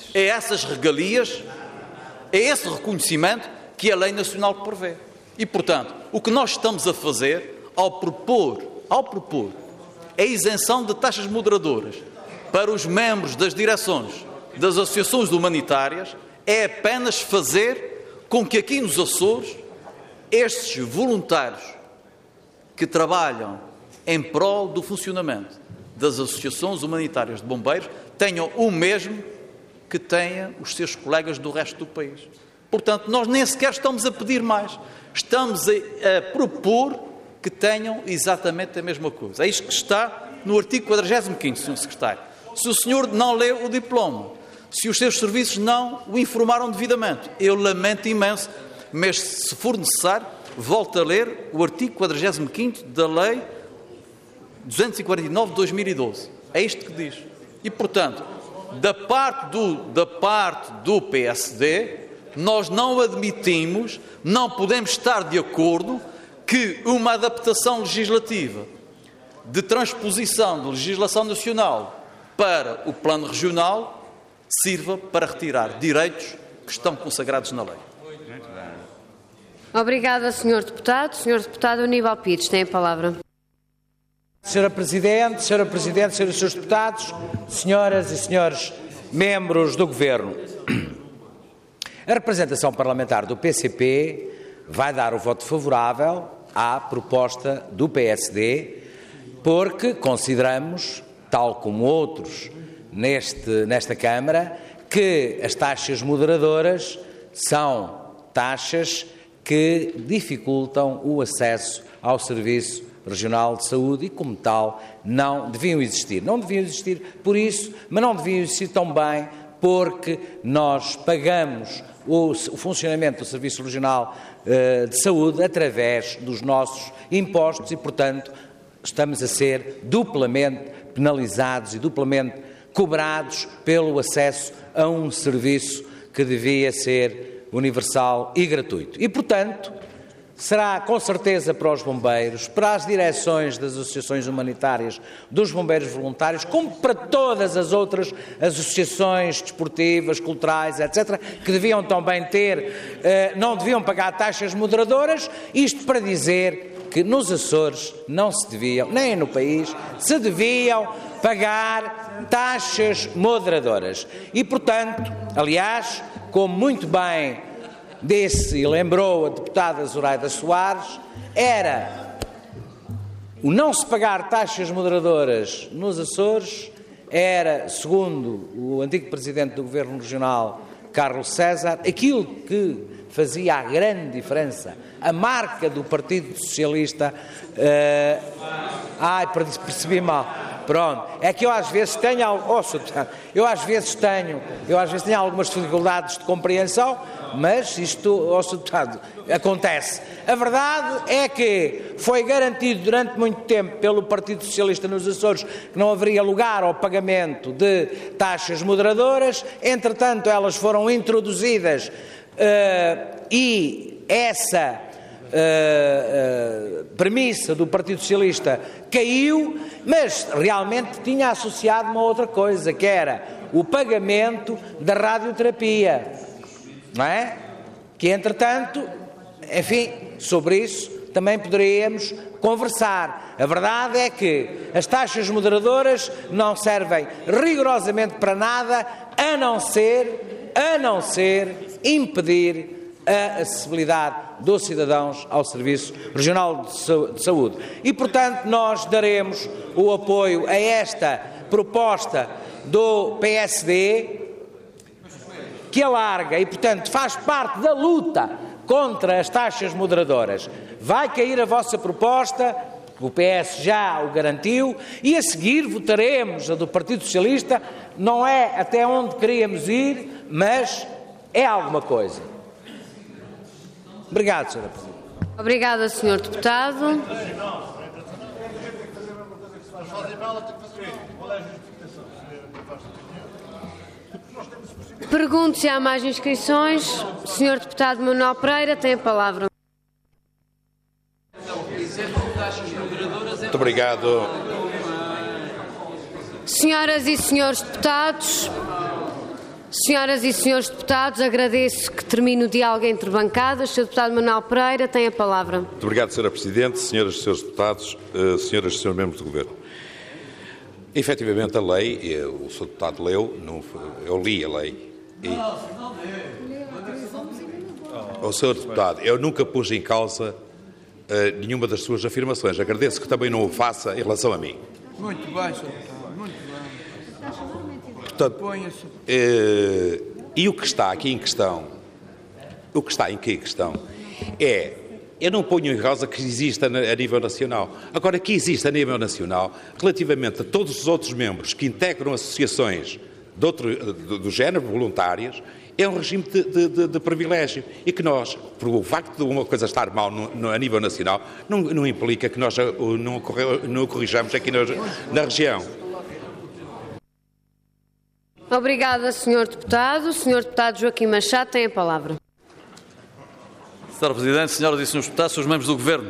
É essas regalias, é esse reconhecimento que a lei nacional prevê. E, portanto, o que nós estamos a fazer ao propor, ao propor a isenção de taxas moderadoras para os membros das direções das associações humanitárias é apenas fazer com que aqui nos Açores estes voluntários que trabalham em prol do funcionamento das associações humanitárias de bombeiros tenham o mesmo que têm os seus colegas do resto do país. Portanto, nós nem sequer estamos a pedir mais. Estamos a, a propor que tenham exatamente a mesma coisa. É isto que está no artigo quadragésimo quinto, senhor Secretário. Se o senhor não leu o diploma, se os seus serviços não o informaram devidamente, eu lamento imenso, mas se for necessário, volte a ler o artigo quadragésimo quinto da Lei duzentos e quarenta e nove de dois mil e doze. É isto que diz. E, portanto, da parte do, da parte do P S D, nós não admitimos, não podemos estar de acordo que uma adaptação legislativa de transposição de legislação nacional para o plano regional sirva para retirar direitos que estão consagrados na lei. Obrigada, senhor Deputado. senhor Deputado Aníbal Pires, tem a palavra. senhora Presidente, senhora Presidente, senhores e senhores Deputados, senhoras e senhores membros do Governo. A representação parlamentar do P C P vai dar o voto favorável à proposta do P S D, porque consideramos, tal como outros neste, nesta Câmara, que as taxas moderadoras são taxas que dificultam o acesso ao Serviço Regional de Saúde e, como tal, não deviam existir. Não deviam existir por isso, mas não deviam existir também porque nós pagamos o, o funcionamento do Serviço Regional uh, de Saúde através dos nossos impostos e, portanto, estamos a ser duplamente penalizados e duplamente cobrados pelo acesso a um serviço que devia ser universal e gratuito. E, portanto, será com certeza para os bombeiros, para as direções das associações humanitárias, dos bombeiros voluntários, como para todas as outras associações desportivas, culturais, etcétera, que deviam também ter, não deviam pagar taxas moderadoras, isto para dizer que nos Açores não se deviam, nem no país, se deviam pagar taxas moderadoras. E, portanto, aliás, como muito bem disse e lembrou a deputada Zoraida Soares, era o não se pagar taxas moderadoras nos Açores, era, segundo o antigo Presidente do Governo Regional, Carlos César, aquilo que fazia a grande diferença, a marca do Partido Socialista. Uh, ai, percebi mal. Pronto, é que eu às vezes tenho, oh, eu às vezes tenho, eu às vezes tenho algumas dificuldades de compreensão, mas isto, oh, deputado, acontece. A verdade é que foi garantido durante muito tempo pelo Partido Socialista nos Açores que não haveria lugar ao pagamento de taxas moderadoras, entretanto elas foram introduzidas uh, e essa Uh, uh, premissa do Partido Socialista caiu, mas realmente tinha associado uma outra coisa, que era o pagamento da radioterapia, não é? Que, entretanto, enfim, sobre isso também poderíamos conversar. A verdade é que as taxas moderadoras não servem rigorosamente para nada, a não ser, a não ser impedir a acessibilidade dos cidadãos ao Serviço Regional de Saúde. E, portanto, nós daremos o apoio a esta proposta do P S D, que alarga e, portanto, faz parte da luta contra as taxas moderadoras. Vai cair a vossa proposta, o P S já o garantiu, e a seguir votaremos a do Partido Socialista. Não é até onde queríamos ir, mas é alguma coisa. Obrigado, senhora Presidente. Obrigada, senhor Deputado. Pergunto se há mais inscrições. senhor Deputado Manuel Pereira tem a palavra. Muito obrigado. Senhoras e senhores deputados, Senhoras e senhores deputados, agradeço que termine o diálogo entre bancadas. senhor Deputado Manuel Pereira tem a palavra. Muito obrigado, senhora Presidente, senhoras e senhores deputados, senhoras e senhores membros do Governo. Efetivamente, a lei, o senhor Deputado leu, não, eu li a lei. E... O senhor Deputado, eu nunca pus em causa uh, nenhuma das suas afirmações. Agradeço que também não o faça em relação a mim. Muito bem, senhor Deputado, muito bem. Portanto, uh, e o que está aqui em questão, o que está aqui em questão é, eu não ponho em causa que exista a nível nacional. Agora, que existe a nível nacional, relativamente a todos os outros membros que integram associações de outro, do, do género, voluntárias, é um regime de, de, de, de privilégio e que nós, por o facto de uma coisa estar mal no, no, a nível nacional, não, não implica que nós não, não corrijamos aqui na, na região. Obrigada, senhor Deputado. O senhor Deputado Joaquim Machado tem a palavra. senhora Presidente, senhoras e senhores deputados, senhores membros do Governo,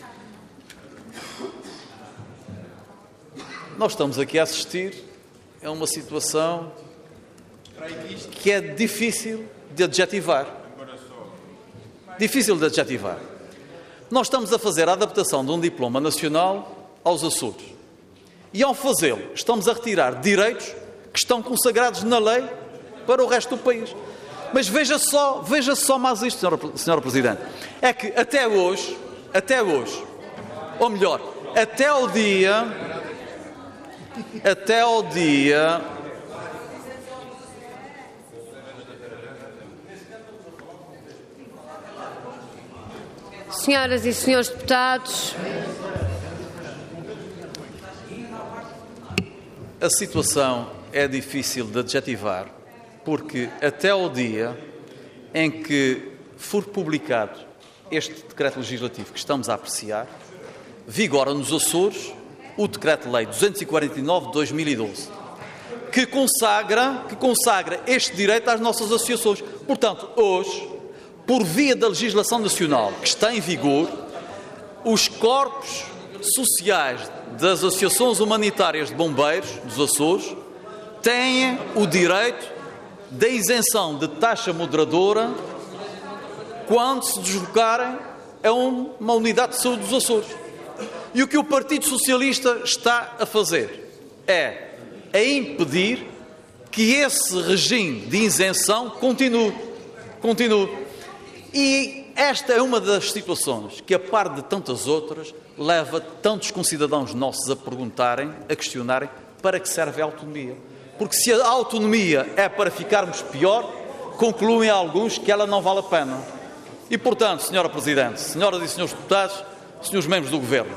nós estamos aqui a assistir a uma situação que é difícil de adjetivar. Difícil de adjetivar. Nós estamos a fazer a adaptação de um diploma nacional aos Açores. E ao fazê-lo, estamos a retirar direitos que estão consagrados na lei para o resto do país. Mas veja só, veja só mais isto, senhora, senhora Presidente. É que até hoje, até hoje, ou melhor, até ao dia, até ao dia... Senhoras e senhores deputados, a situação é difícil de adjetivar, porque até ao dia em que for publicado este decreto legislativo que estamos a apreciar, vigora nos Açores o Decreto-Lei duzentos e quarenta e nove de dois mil e doze, que consagra, que consagra este direito às nossas associações. Portanto, hoje, por via da legislação nacional que está em vigor, os corpos sociais das associações humanitárias de bombeiros dos Açores têm o direito da isenção de taxa moderadora quando se deslocarem a uma unidade de saúde dos Açores. E o que o Partido Socialista está a fazer é a impedir que esse regime de isenção continue. continue. E esta é uma das situações que, a par de tantas outras, leva tantos concidadãos nossos a perguntarem, a questionarem, para que serve a autonomia. Porque se a autonomia é para ficarmos pior, concluem alguns que ela não vale a pena. E, portanto, senhora Presidente, senhoras e senhores deputados, senhores membros do Governo,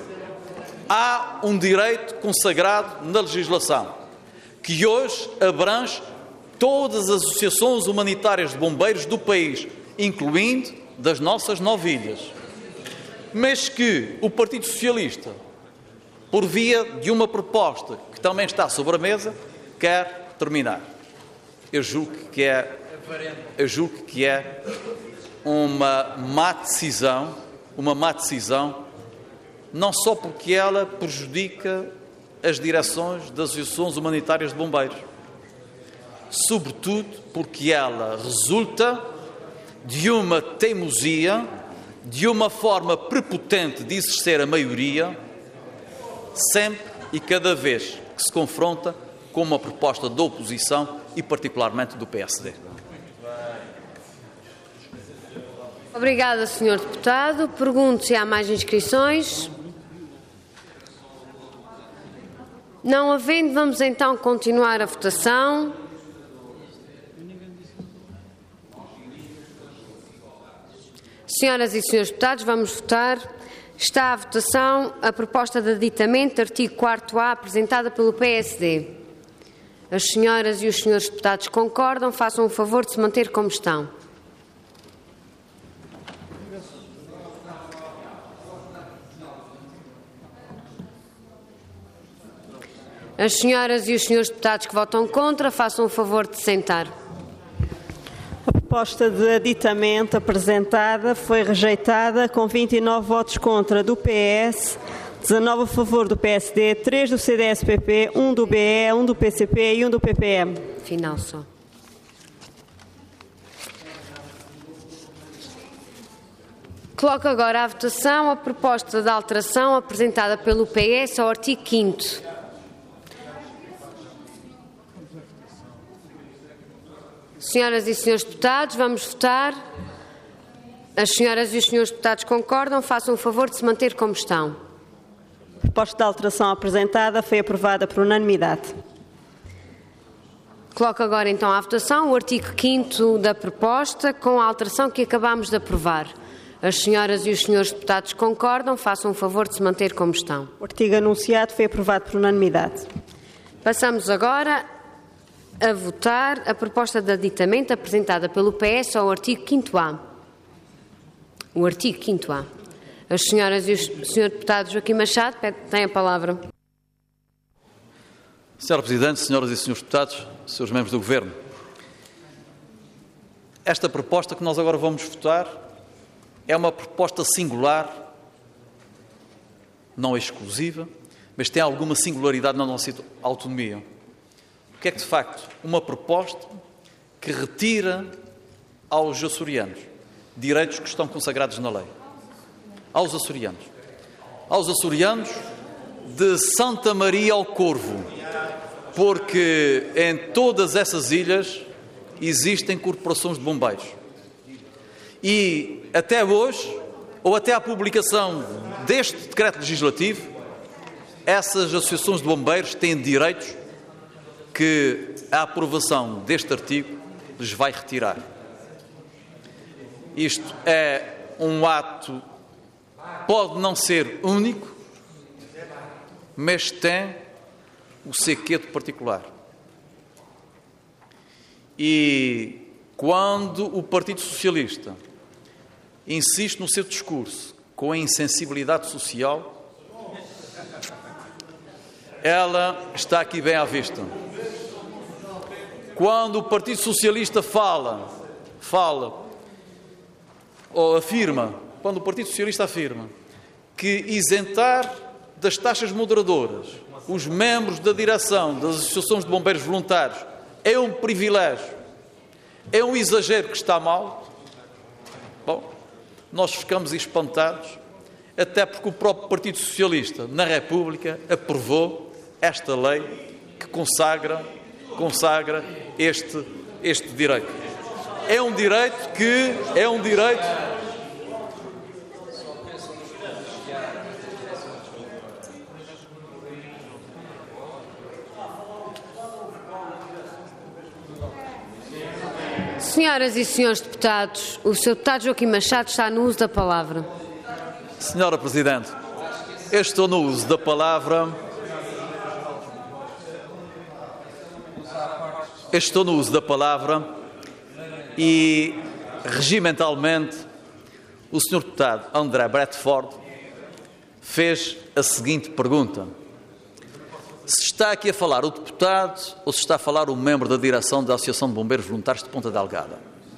há um direito consagrado na legislação, que hoje abrange todas as associações humanitárias de bombeiros do país, incluindo das nossas nove ilhas, mas que o Partido Socialista, por via de uma proposta que também está sobre a mesa, quer terminar. Eu julgo que é, eu julgo que é uma má decisão, uma má decisão, não só porque ela prejudica as direções das associações humanitárias de bombeiros, sobretudo porque ela resulta de uma teimosia, de uma forma prepotente de exercer a maioria, sempre e cada vez que se confronta com uma proposta da oposição e particularmente do P S D. Obrigada, senhor Deputado. Pergunto se há mais inscrições. Não havendo, vamos então continuar a votação. Senhoras e senhores deputados, vamos votar. Está à votação a proposta de aditamento do artigo quarto A apresentada pelo P S D. As senhoras e os senhores deputados concordam, façam o favor de se manter como estão. As senhoras e os senhores deputados que votam contra, façam o favor de se sentar. A proposta de aditamento apresentada foi rejeitada com vinte e nove votos contra do P S, dezanove a favor do P S D, três do C D S P P, um do B E, um do P C P e um do P P M. Final só. Coloco agora à votação a proposta de alteração apresentada pelo P S ao artigo quinto. Senhoras e senhores deputados, vamos votar. As senhoras e os senhores deputados concordam, façam o favor de se manter como estão. A proposta de alteração apresentada foi aprovada por unanimidade. Coloco agora então à votação o artigo quinto da proposta com a alteração que acabámos de aprovar. As senhoras e os senhores deputados concordam, façam o favor de se manter como estão. O artigo anunciado foi aprovado por unanimidade. Passamos agora a votar a proposta de aditamento apresentada pelo P S ao artigo quinto A. O artigo quinto A. As senhoras e os senhores deputados Joaquim Machado têm a palavra. senhora Presidente, senhoras e senhores deputados, senhores membros do Governo, esta proposta que nós agora vamos votar é uma proposta singular, não exclusiva, mas tem alguma singularidade na nossa autonomia. Porque é que, de facto, uma proposta que retira aos açorianos direitos que estão consagrados na lei. Aos açorianos. Aos açorianos de Santa Maria ao Corvo, porque em todas essas ilhas existem corporações de bombeiros. E até hoje, ou até à publicação deste decreto legislativo, essas associações de bombeiros têm direitos que a aprovação deste artigo lhes vai retirar. Isto é um ato, pode não ser único, mas tem o seu quê de particular. E quando o Partido Socialista insiste no seu discurso com a insensibilidade social, ela está aqui bem à vista. Quando o Partido Socialista fala, fala, ou afirma, quando o Partido Socialista afirma que isentar das taxas moderadoras os membros da direção das associações de bombeiros voluntários é um privilégio, é um exagero que está mal, bom, nós ficamos espantados, até porque o próprio Partido Socialista, na República, aprovou esta lei que consagra, consagra este, este direito. É um direito que, é um direito... Senhoras e senhores deputados, o senhor deputado Joaquim Machado está no uso da palavra. Senhora Presidente, eu estou no uso da palavra... Eu estou no uso da palavra e, regimentalmente, o senhor deputado André Bradford fez a seguinte pergunta. Se está aqui a falar o deputado ou se está a falar o membro da direção da Associação de Bombeiros Voluntários de Ponta Delgada?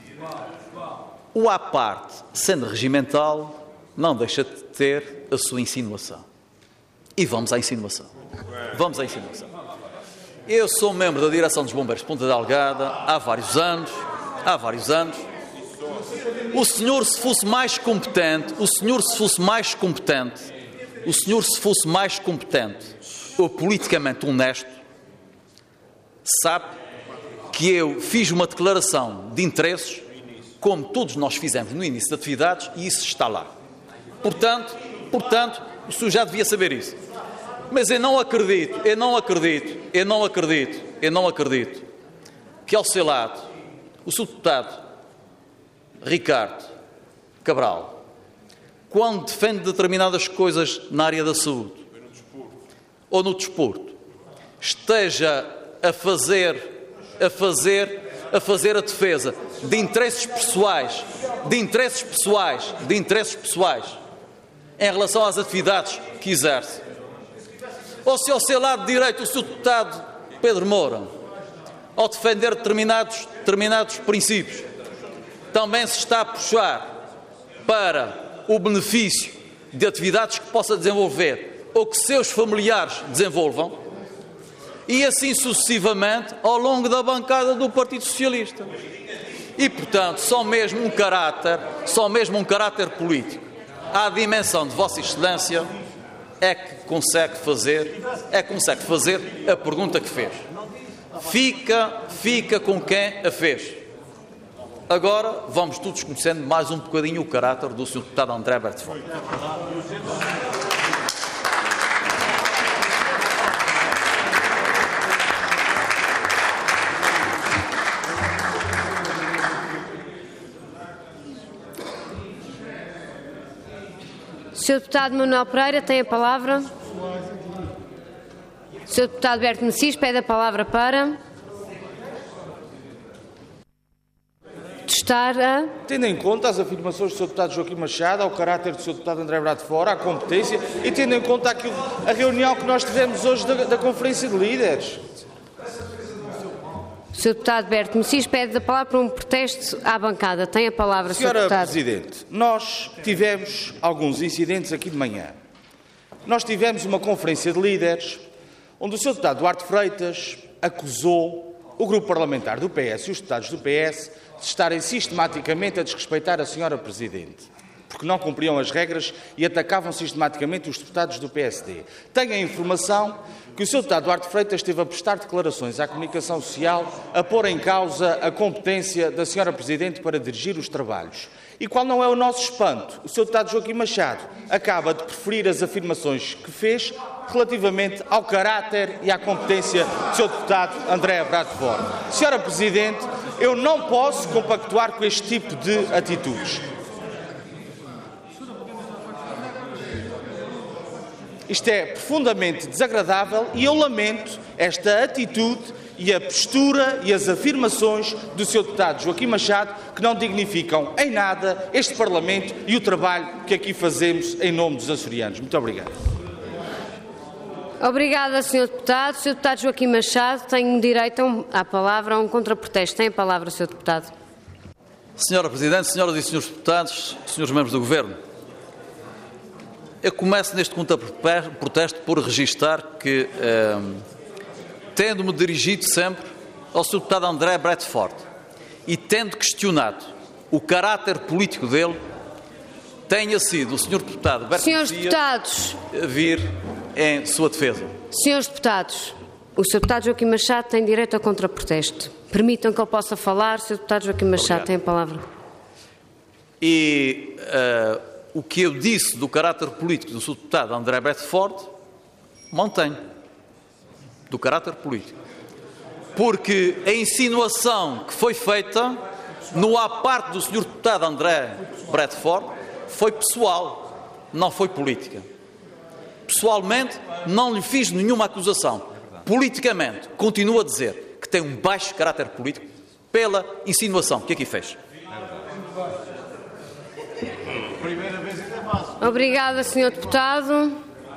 O à parte, sendo regimental, não deixa de ter a sua insinuação. E vamos à insinuação. Vamos à insinuação. Eu sou membro da direção dos Bombeiros de Ponta Delgada há vários anos, há vários anos. O senhor, se fosse mais competente, o senhor, se fosse mais competente, o senhor, se fosse mais competente ou politicamente honesto, sabe que eu fiz uma declaração de interesses, como todos nós fizemos no início de atividades, e isso está lá. Portanto, portanto, o senhor já devia saber isso. Mas eu não acredito, eu não acredito, eu não acredito, eu não acredito que ao seu lado o senhor deputado Ricardo Cabral, quando defende determinadas coisas na área da saúde ou no desporto, esteja a fazer, a fazer, a fazer a defesa de interesses pessoais, de interesses pessoais, de interesses pessoais em relação às atividades que exerce. Ou se ao seu lado direito o senhor deputado Pedro Moura, ao defender determinados, determinados princípios, também se está a puxar para o benefício de atividades que possa desenvolver ou que seus familiares desenvolvam, e assim sucessivamente ao longo da bancada do Partido Socialista. E, portanto, só mesmo um caráter, só mesmo um caráter político à dimensão de Vossa Excelência é que consegue fazer, é que consegue fazer a pergunta que fez. Fica, fica com quem a fez. Agora vamos todos conhecendo mais um bocadinho o caráter do senhor Deputado André Bertefort. senhor Deputado Manuel Pereira tem a palavra. senhor Deputado Berto Messias pede a palavra para testar a... Tendo em conta as afirmações do senhor Deputado Joaquim Machado, ao caráter do senhor Deputado André Bertefort, à competência, e tendo em conta aquilo, a reunião que nós tivemos hoje da, da Conferência de Líderes. O senhor Deputado Berto Messias pede a palavra para um protesto à bancada. Tem a palavra, senhor Deputado. Senhora Presidente, nós tivemos alguns incidentes aqui de manhã. Nós tivemos uma Conferência de Líderes onde o senhor Deputado Duarte Freitas acusou o Grupo Parlamentar do P S e os deputados do P S de estarem sistematicamente a desrespeitar a senhora Presidente, porque não cumpriam as regras e atacavam sistematicamente os deputados do P S D. Tenho a informação que o senhor Deputado Duarte Freitas esteve a prestar declarações à comunicação social a pôr em causa a competência da senhora Presidente para dirigir os trabalhos. E qual não é o nosso espanto? O senhor Deputado Joaquim Machado acaba de preferir as afirmações que fez relativamente ao caráter e à competência do senhor Deputado André Bertefort. Senhora Presidente, eu não posso compactuar com este tipo de atitudes. Isto é profundamente desagradável e eu lamento esta atitude e a postura e as afirmações do senhor Deputado Joaquim Machado, que não dignificam em nada este Parlamento e o trabalho que aqui fazemos em nome dos açorianos. Muito obrigado. Obrigada, senhor Deputado. O senhor Deputado Joaquim Machado tem direito à palavra a um contraprotesto. Tem a palavra, senhor Deputado. Senhora Presidente, senhoras e senhores deputados, senhores membros do Governo, eu começo neste contraprotesto por registar que, eh, tendo-me dirigido sempre ao senhor Deputado André Bertefort e tendo questionado o caráter político dele, tenha sido o senhor Deputado Berto Senhores Messias deputados, a vir em sua defesa. Senhores deputados, o senhor Deputado Joaquim Machado tem direito a contraprotesto. Permitam que eu possa falar. O senhor Deputado Joaquim Machado Obrigado. tem a palavra. E uh, o que eu disse do caráter político do senhor Deputado André Bertefort, mantenho. Do caráter político. Porque a insinuação que foi feita no à parte do senhor Deputado André Bertefort foi pessoal, não foi política. Pessoalmente, não lhe fiz nenhuma acusação. Politicamente, continuo a dizer que tem um baixo caráter político pela insinuação que aqui fez. Obrigada, senhor Deputado.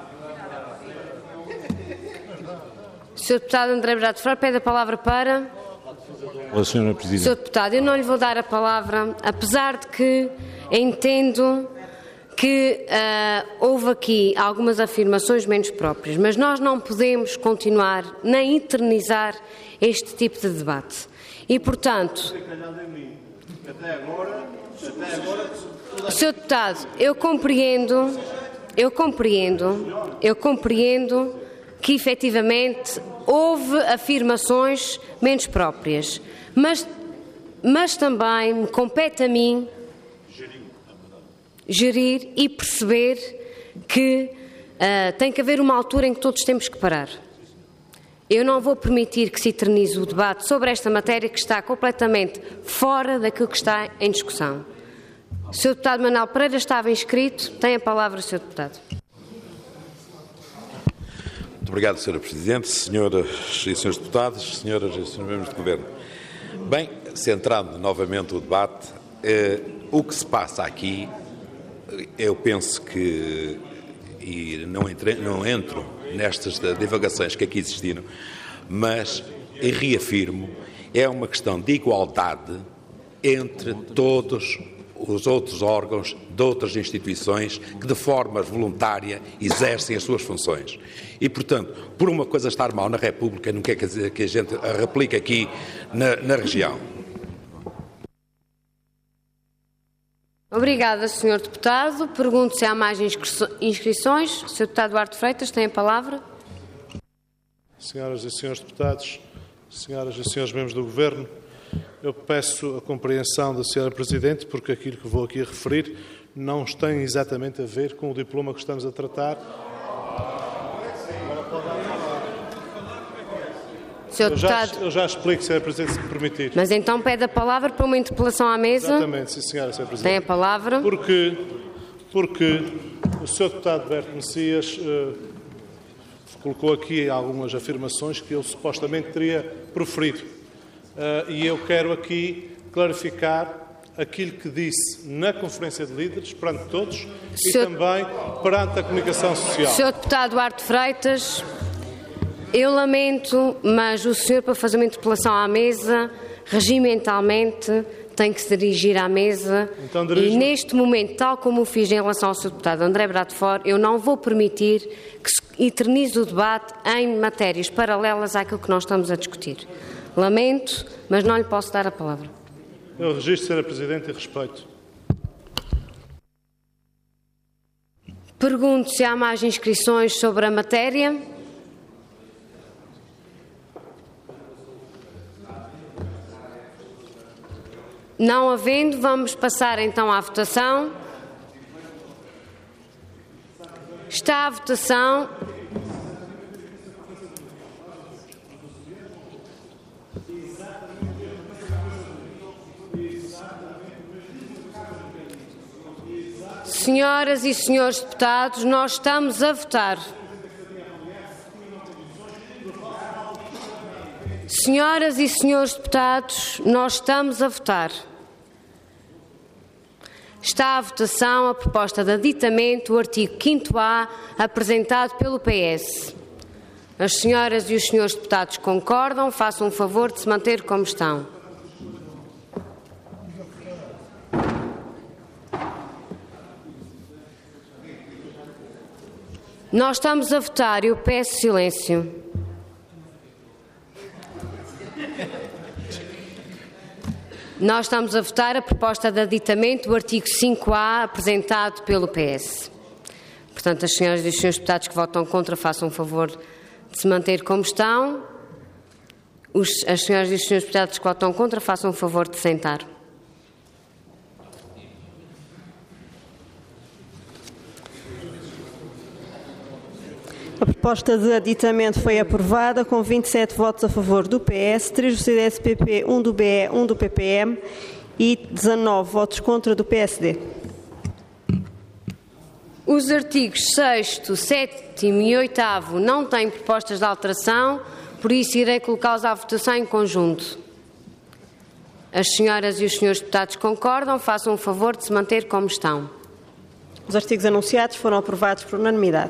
O senhor Deputado André Bertefort pede a palavra para... Olá, senhora Presidente. senhor Deputado, eu não lhe vou dar a palavra, apesar de que entendo que uh, houve aqui algumas afirmações menos próprias, mas nós não podemos continuar nem eternizar este tipo de debate. E, portanto... senhor Deputado, eu compreendo, eu compreendo, eu compreendo que efetivamente houve afirmações menos próprias, mas, mas também me compete a mim gerir e perceber que uh, tem que haver uma altura em que todos temos que parar. Eu não vou permitir que se eternize o debate sobre esta matéria que está completamente fora daquilo que está em discussão. O senhor Deputado Manuel Pereira estava inscrito. Tem a palavra o senhor Deputado. Muito obrigado, senhora Presidente, senhoras e senhores deputados, senhoras e senhores membros do Governo. Bem, centrando novamente o debate, eh, o que se passa aqui, eu penso que, e não, entre, não entro nestas divagações que aqui existiram, mas reafirmo, é uma questão de igualdade entre todos os outros órgãos de outras instituições que de forma voluntária exercem as suas funções. E, portanto, por uma coisa estar mal na República, não quer dizer que a gente a replique aqui na, na região. Obrigada, senhor Deputado. Pergunto se há mais inscrições. senhor Deputado Duarte Freitas tem a palavra. Senhoras e senhores deputados, senhoras e senhores membros do Governo, eu peço a compreensão da senhora Presidente, porque aquilo que vou aqui referir não tem exatamente a ver com o diploma que estamos a tratar. senhor Eu já, Deputado, eu já explico, senhora Presidente, se me permitir. mas então pede a palavra para uma interpelação à mesa. Exatamente, sim, senhora, senhora Presidente. Tem a palavra. Porque, porque o senhor deputado Berto Messias uh, colocou aqui algumas afirmações que eu supostamente teria proferido. Uh, e eu quero aqui clarificar aquilo que disse na Conferência de Líderes, perante todos, senhor... e também perante a comunicação social. senhor Deputado Duarte Freitas, eu lamento, mas o senhor, para fazer uma interpelação à mesa, regimentalmente tem que se dirigir à mesa. Então, e neste momento, tal como o fiz em relação ao senhor Deputado André Bradford, eu não vou permitir que se eternize o debate em matérias paralelas àquilo que nós estamos a discutir. Lamento, mas não lhe posso dar a palavra. Eu registro, senhora Presidente, e respeito. Pergunto se há mais inscrições sobre a matéria. Não havendo, vamos passar então à votação. Está à votação. Senhoras e senhores deputados, nós estamos a votar. Senhoras e senhores deputados, nós estamos a votar. Está à votação a proposta de aditamento do artigo quinto A, apresentado pelo P S. As senhoras e os senhores deputados concordam, façam o favor de se manter como estão. Nós estamos a votar e eu peço silêncio. Nós estamos a votar a proposta de aditamento do artigo cinco A, apresentado pelo P S. Portanto, as senhoras e os senhores deputados que votam contra, façam o favor de se manter como estão. Os, as senhoras e os senhores deputados que votam contra, façam o favor de sentar. A proposta de aditamento foi aprovada com vinte e sete votos a favor do P S, três do C D S P P, um do B E, um do P P M e dezanove votos contra do P S D. Os artigos sexto, sétimo e oitavo não têm propostas de alteração, por isso irei colocá-los à votação em conjunto. As senhoras e os senhores deputados concordam, façam o favor de se manter como estão. Os artigos anunciados foram aprovados por unanimidade.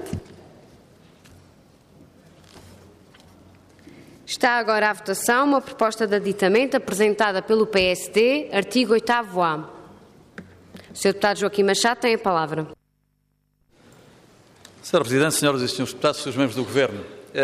Está agora à votação uma proposta de aditamento apresentada pelo P S D, artigo oitavo A. O senhor Deputado Joaquim Machado tem a palavra. senhora Presidente, senhoras e senhores deputados, senhores membros do Governo,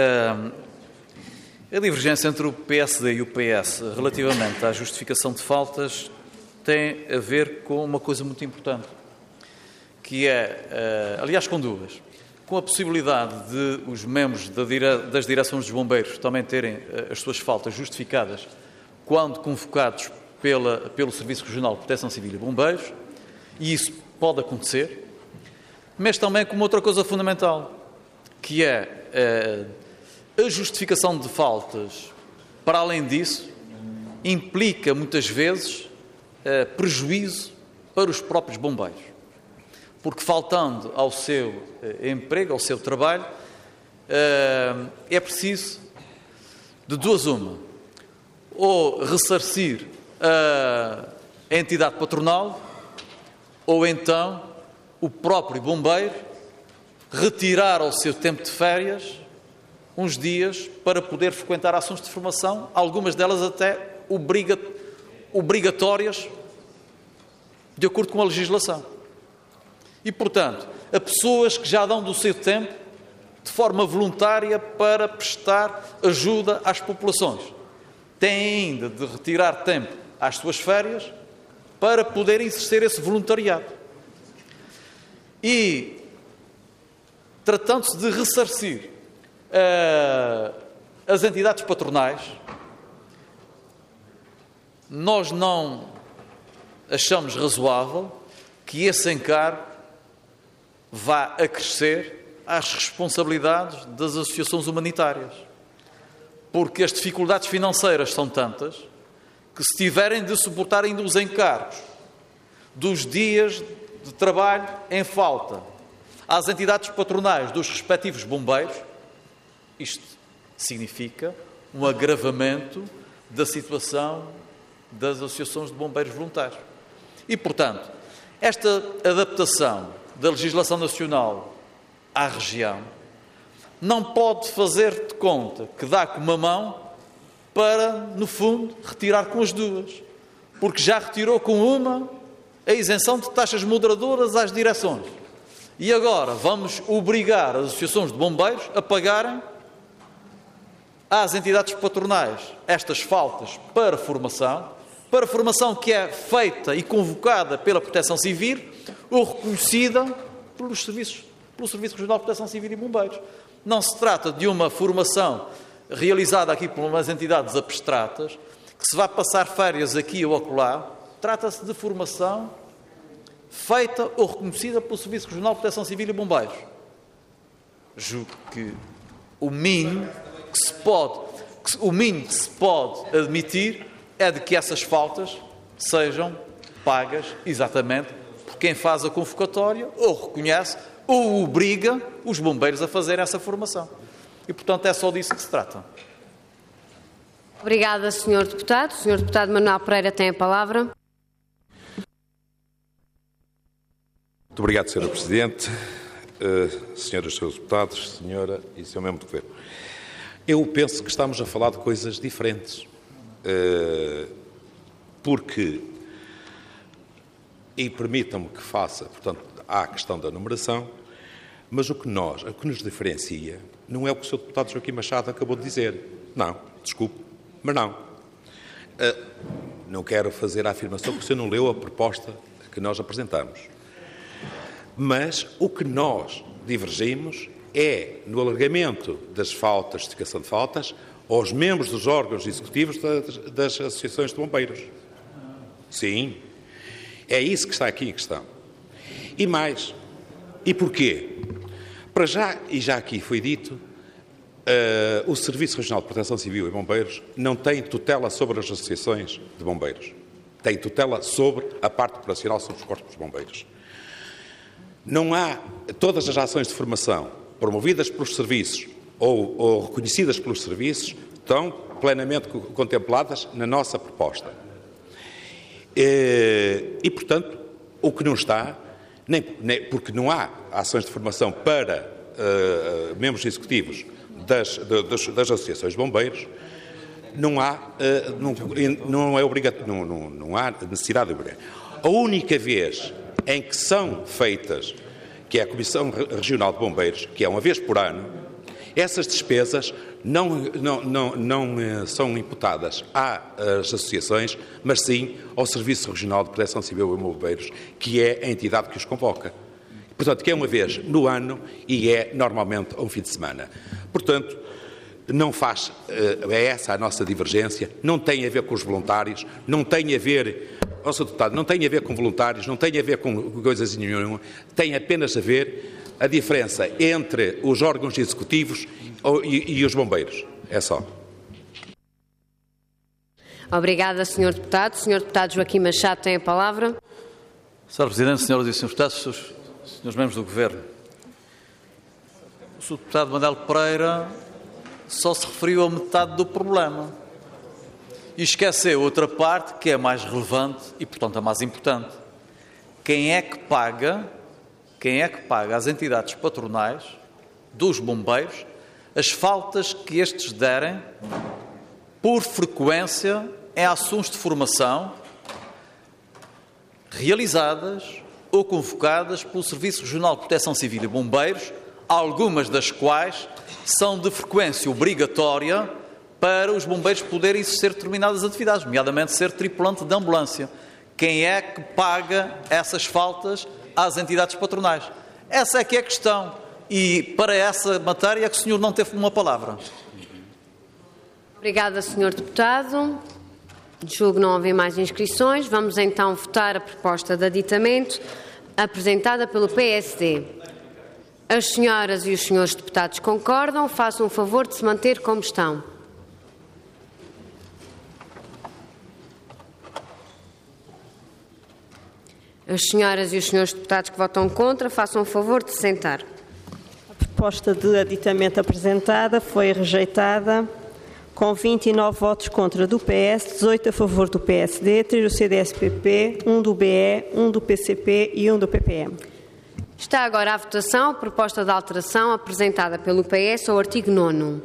a divergência entre o P S D e o P S relativamente à justificação de faltas tem a ver com uma coisa muito importante, que é, aliás, com duas. Com a possibilidade de os membros das direções dos bombeiros também terem as suas faltas justificadas quando convocados pela, pelo Serviço Regional de Proteção Civil e Bombeiros, e isso pode acontecer, mas também com uma outra coisa fundamental, que é a justificação de faltas, para além disso, implica muitas vezes prejuízo para os próprios bombeiros. Porque faltando ao seu eh, emprego, ao seu trabalho, eh, é preciso de duas uma. Ou ressarcir a entidade patronal, ou então o próprio bombeiro retirar ao seu tempo de férias uns dias para poder frequentar ações de formação, algumas delas até obriga- obrigatórias de acordo com a legislação. E, portanto, a pessoas que já dão do seu tempo de forma voluntária para prestar ajuda às populações têm ainda de retirar tempo às suas férias para poderem exercer esse voluntariado. E, tratando-se de ressarcir uh, as entidades patronais, nós não achamos razoável que esse encargo vá acrescer às responsabilidades das associações humanitárias, porque as dificuldades financeiras são tantas que, se tiverem de suportar ainda os encargos dos dias de trabalho em falta às entidades patronais dos respectivos bombeiros, isto significa um agravamento da situação das associações de bombeiros voluntários. E, portanto, esta adaptação da legislação nacional à região não pode fazer de conta que dá com uma mão para, no fundo, retirar com as duas, porque já retirou com uma a isenção de taxas moderadoras às direções. E agora vamos obrigar as associações de bombeiros a pagarem às entidades patronais estas faltas para formação, para formação que é feita e convocada pela Proteção Civil ou reconhecida pelos serviços, pelo Serviço Regional de Proteção Civil e Bombeiros. Não se trata de uma formação realizada aqui por umas entidades abstratas, que se vai passar férias aqui ou acolá. Trata-se de formação feita ou reconhecida pelo Serviço Regional de Proteção Civil e Bombeiros. Julgo que o mínimo que se pode, que o mínimo que se pode admitir é de que essas faltas sejam pagas exatamente por quem faz a convocatória ou reconhece ou obriga os bombeiros a fazer essa formação. E, portanto, é só disso que se trata. Obrigada, senhor Deputado. O senhor Deputado Manuel Pereira tem a palavra. Muito obrigado, senhora Presidente, uh, senhoras e senhores deputados, senhora e senhor membro do Governo. Eu penso que estamos a falar de coisas diferentes, uh, porque, e permitam-me que faça, portanto, há a questão da numeração, mas o que nós, o que nos diferencia, não é o que o senhor Deputado Joaquim Machado acabou de dizer. Não, desculpe, mas não. Uh, não quero fazer a afirmação que o senhor não leu a proposta que nós apresentamos. Mas o que nós divergimos é no alargamento das faltas, justificação de faltas, aos membros dos órgãos executivos das, das associações de bombeiros. Sim, é isso que está aqui em questão. E mais, e porquê? Para já, e já aqui foi dito, uh, o Serviço Regional de Proteção Civil e Bombeiros não tem tutela sobre as associações de bombeiros. Tem tutela sobre a parte operacional, sobre os corpos de bombeiros. Não há todas as ações de formação promovidas pelos serviços ou, ou reconhecidas pelos serviços estão plenamente contempladas na nossa proposta. E, e portanto, o que não está, nem, nem, porque não há ações de formação para uh, membros executivos das, de, das, das associações de bombeiros, não há, uh, não, não, é obrigatório, não, não, não há necessidade de obrigar. A única vez em que são feitas, que é a Comissão Regional de Bombeiros, que é uma vez por ano, essas despesas não, não, não, não são imputadas às associações, mas sim ao Serviço Regional de Proteção Civil e Bombeiros, que é a entidade que os convoca. Portanto, que é uma vez no ano e é normalmente um fim de semana. Portanto, não faz, é essa a nossa divergência, não tem a ver com os voluntários, não tem a ver, ó senhor Deputado, não tem a ver com voluntários, não tem a ver com coisas nenhuma, tem apenas a ver a diferença entre os órgãos executivos e, e os bombeiros. É só. Obrigada, senhor Deputado. senhor Deputado Joaquim Machado tem a palavra. senhor Presidente, senhoras e senhores Deputados, senhores membros do Governo, o senhor Deputado Manuel Pereira só se referiu a metade do problema e esqueceu outra parte que é mais relevante e, portanto, a mais importante. Quem é que paga, quem é que paga às entidades patronais dos bombeiros as faltas que estes derem por frequência em ações de formação realizadas ou convocadas pelo Serviço Regional de Proteção Civil e Bombeiros, algumas das quais são de frequência obrigatória para os bombeiros poderem exercer determinadas atividades, nomeadamente ser tripulante de ambulância. quem é que paga essas faltas às entidades patronais? Essa é que é a questão. E para essa matéria é que o senhor não teve uma palavra. Obrigada, senhor Deputado. Julgo não haver mais inscrições. Vamos então votar a proposta de aditamento apresentada pelo P S D. As senhoras e os senhores deputados concordam. Façam o favor de se manter como estão. As senhoras e os senhores deputados que votam contra, façam o favor de se sentar. A proposta de aditamento apresentada foi rejeitada, com vinte e nove votos contra do P S, dezoito a favor do P S D, três do C D S P P, um do B E, um do P C P e um do P P M. Está agora à votação a proposta de alteração apresentada pelo P S ao artigo nono.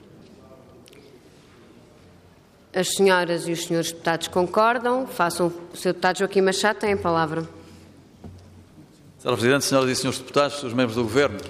As senhoras e os senhores deputados concordam. Façam. O senhor deputado Joaquim Machado tem a palavra. senhora Presidente, senhoras e senhores deputados, senhores membros do Governo,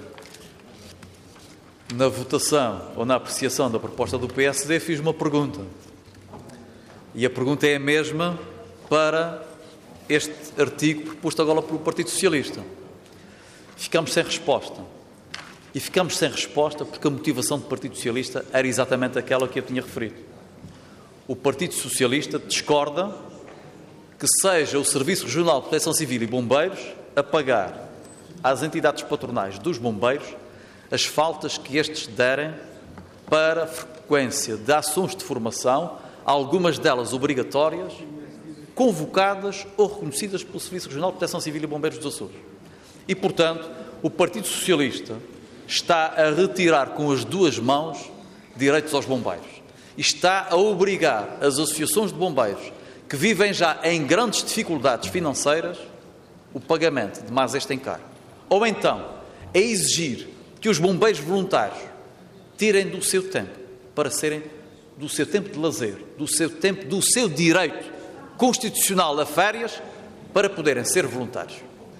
na votação ou na apreciação da proposta do P S D fiz uma pergunta. E a pergunta é a mesma para este artigo proposto agora pelo Partido Socialista. Ficamos sem resposta. E ficamos sem resposta porque a motivação do Partido Socialista era exatamente aquela que eu tinha referido. O Partido Socialista discorda que seja o Serviço Regional de Proteção Civil e Bombeiros a pagar às entidades patronais dos bombeiros as faltas que estes derem para a frequência de ações de formação, algumas delas obrigatórias, convocadas ou reconhecidas pelo Serviço Regional de Proteção Civil e Bombeiros dos Açores. E, portanto, o Partido Socialista está a retirar com as duas mãos direitos aos bombeiros. E está a obrigar as associações de bombeiros que vivem já em grandes dificuldades financeiras o pagamento de mais este encargo. Ou então, a exigir que os bombeiros voluntários tirem do seu tempo para serem, do seu tempo de lazer, do seu tempo, do seu direito constitucional a férias, para poderem ser voluntários.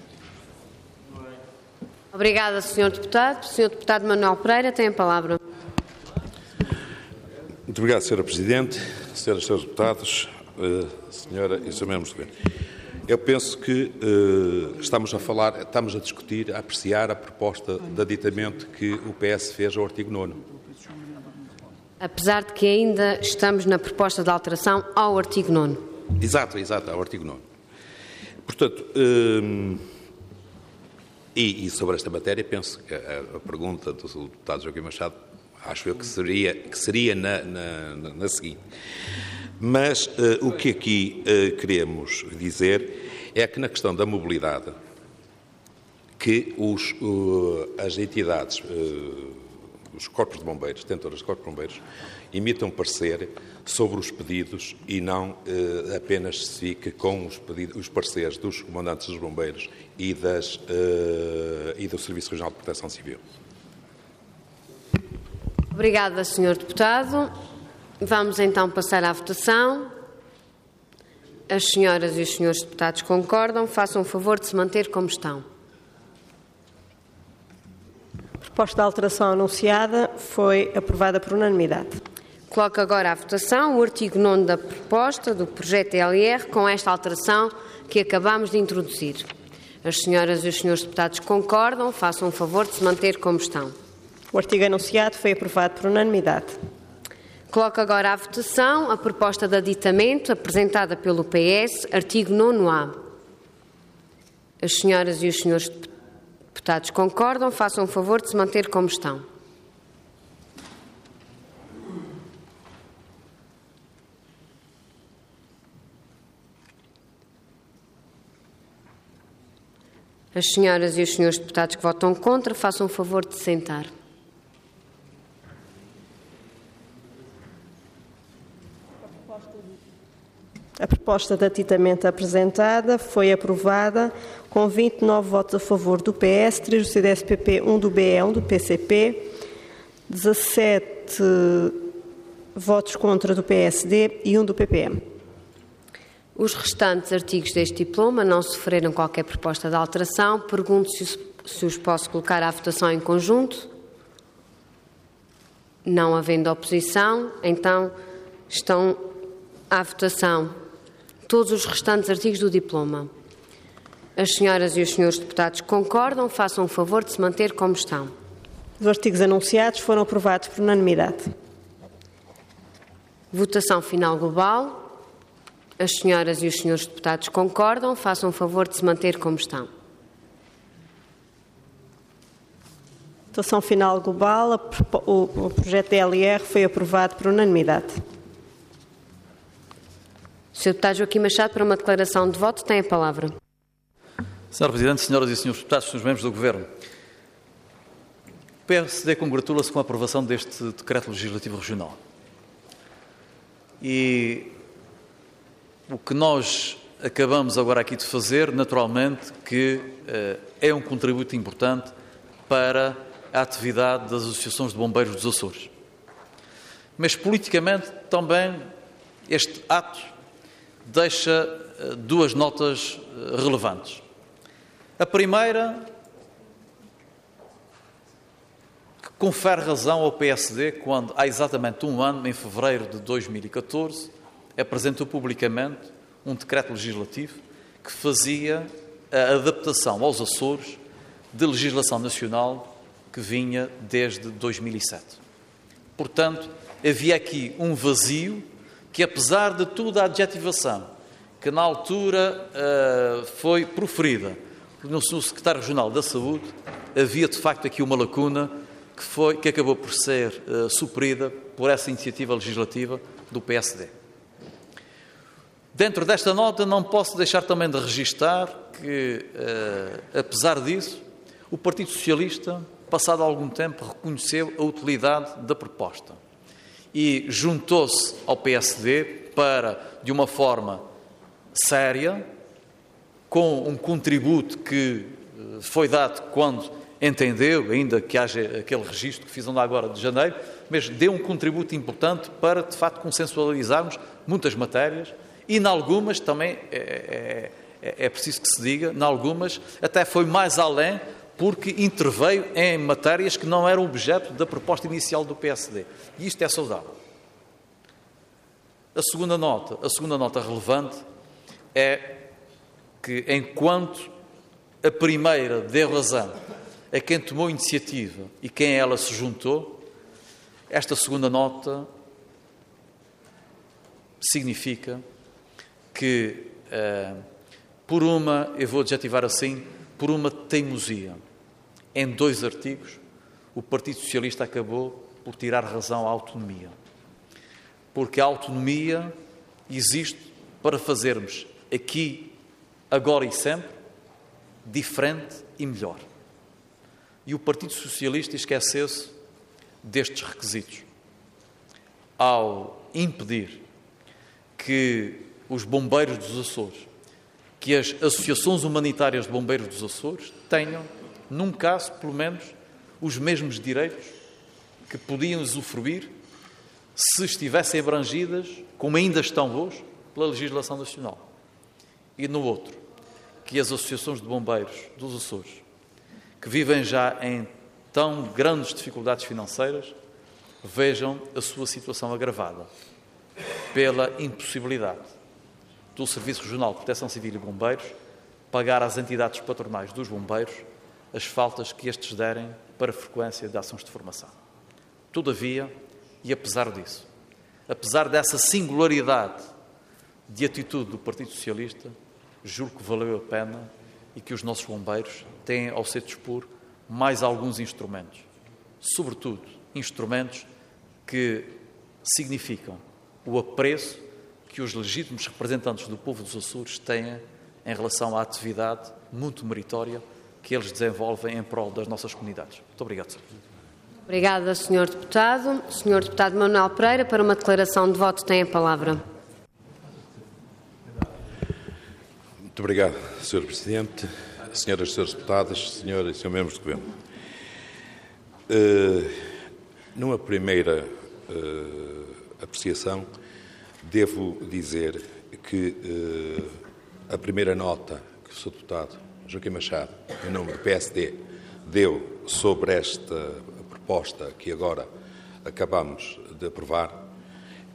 Obrigada, senhor Deputado. senhor Deputado Manuel Pereira tem a palavra. Muito obrigado, senhora Presidente, senhoras e senhores deputados, senhora e senhores membros do Governo. Eu penso que uh, estamos a falar, estamos a discutir, a apreciar a proposta de aditamento que o P S fez ao artigo nono. Apesar de que ainda estamos na proposta de alteração ao artigo nono. Exato, exato, ao artigo nono. Portanto, uh, e, e sobre esta matéria, penso que a, a pergunta do deputado Joaquim Machado, acho eu que seria, que seria na, na, na seguinte. Mas uh, o que aqui uh, queremos dizer é que na questão da mobilidade, que os, uh, as entidades, uh, os corpos de bombeiros, detentoras de corpos de bombeiros, emitam parecer sobre os pedidos e não uh, apenas se fique com os, pedidos, os pareceres dos comandantes dos bombeiros e, das, uh, e do Serviço Regional de Proteção Civil. Obrigada, senhor Deputado. Vamos então passar à votação. As senhoras e os senhores deputados concordam. Façam o favor de se manter como estão. A proposta de alteração anunciada foi aprovada por unanimidade. Coloco agora à votação o artigo nono da proposta do projeto L R com esta alteração que acabamos de introduzir. As senhoras e os senhores deputados concordam. Façam o favor de se manter como estão. O artigo anunciado foi aprovado por unanimidade. Coloco agora à votação a proposta de aditamento apresentada pelo P S, artigo nono A. As senhoras e os senhores deputados concordam. Façam o favor de se manter como estão. As senhoras e os senhores deputados que votam contra, façam o favor de se sentar. A proposta de aditamento apresentada foi aprovada com vinte e nove votos a favor do P S, três do C D S P P, um do B E, um do P C P, dezassete votos contra do P S D e um do P P M. Os restantes artigos deste diploma não sofreram qualquer proposta de alteração. Pergunto se os, se os posso colocar à votação em conjunto. Não havendo oposição, então estão à votação todos os restantes artigos do diploma. As senhoras e os senhores deputados concordam, façam o favor de se manter como estão. Os artigos anunciados foram aprovados por unanimidade. Votação final global. As senhoras e os senhores deputados concordam, façam o favor de se manter como estão. Votação final global. O projeto de L R foi aprovado por unanimidade. senhor Deputado Joaquim Machado, para uma declaração de voto, tem a palavra. senhora Presidente, senhoras e senhores deputados, senhores membros do Governo, o P S D congratula-se com a aprovação deste Decreto Legislativo Regional. E o que nós acabamos agora aqui de fazer, naturalmente, que uh, é um contributo importante para a atividade das associações de bombeiros dos Açores. Mas, politicamente, também este ato deixa uh, duas notas uh, relevantes. A primeira, que confere razão ao P S D quando, há exatamente um ano, em fevereiro de dois mil e catorze, apresentou publicamente um decreto legislativo que fazia a adaptação aos Açores de legislação nacional que vinha desde dois mil e sete. Portanto, havia aqui um vazio que, apesar de toda a adjetivação que na altura uh, foi proferida no secretário regional da Saúde, havia de facto aqui uma lacuna que, foi, que acabou por ser uh, suprida por essa iniciativa legislativa do P S D. Dentro desta nota não posso deixar também de registar que, uh, apesar disso, o Partido Socialista, passado algum tempo, reconheceu a utilidade da proposta e juntou-se ao P S D para, de uma forma séria, com um contributo que foi dado quando entendeu, ainda que haja aquele registro que fiz ainda agora de janeiro, mas deu um contributo importante para, de facto, consensualizarmos muitas matérias e, em algumas, também é, é, é preciso que se diga, em algumas até foi mais além, porque interveio em matérias que não eram objeto da proposta inicial do P S D. E isto é saudável. A segunda nota, a segunda nota relevante é que, enquanto a primeira deu razão a quem tomou iniciativa e quem a ela se juntou, esta segunda nota significa que, eh, por uma, eu vou adjetivar assim, por uma teimosia em dois artigos, o Partido Socialista acabou por tirar razão à autonomia. Porque a autonomia existe para fazermos aqui, agora e sempre, diferente e melhor. E o Partido Socialista esqueceu-se destes requisitos ao impedir que os bombeiros dos Açores, que as associações humanitárias de bombeiros dos Açores tenham, num caso, pelo menos, os mesmos direitos que podiam usufruir se estivessem abrangidas, como ainda estão hoje, pela legislação nacional. E no outro, que as associações de bombeiros dos Açores, que vivem já em tão grandes dificuldades financeiras, vejam a sua situação agravada pela impossibilidade do Serviço Regional de Proteção Civil e Bombeiros pagar às entidades patronais dos bombeiros as faltas que estes derem para a frequência de ações de formação. Todavia, e apesar disso, apesar dessa singularidade de atitude do Partido Socialista, julgo que valeu a pena e que os nossos bombeiros têm ao seu dispor mais alguns instrumentos, sobretudo instrumentos que significam o apreço que os legítimos representantes do povo dos Açores têm em relação à atividade muito meritória que eles desenvolvem em prol das nossas comunidades. Muito obrigado, senhor. Obrigada, senhor Deputado. senhor Deputado Manuel Pereira, para uma declaração de voto, tem a palavra. Muito obrigado, senhor Presidente, senhoras e senhores deputados, senhoras e senhores membros do Governo. Uh, numa primeira uh, apreciação, devo dizer que uh, a primeira nota que o senhor Deputado Joaquim Machado, em nome do P S D, deu sobre esta proposta que agora acabamos de aprovar,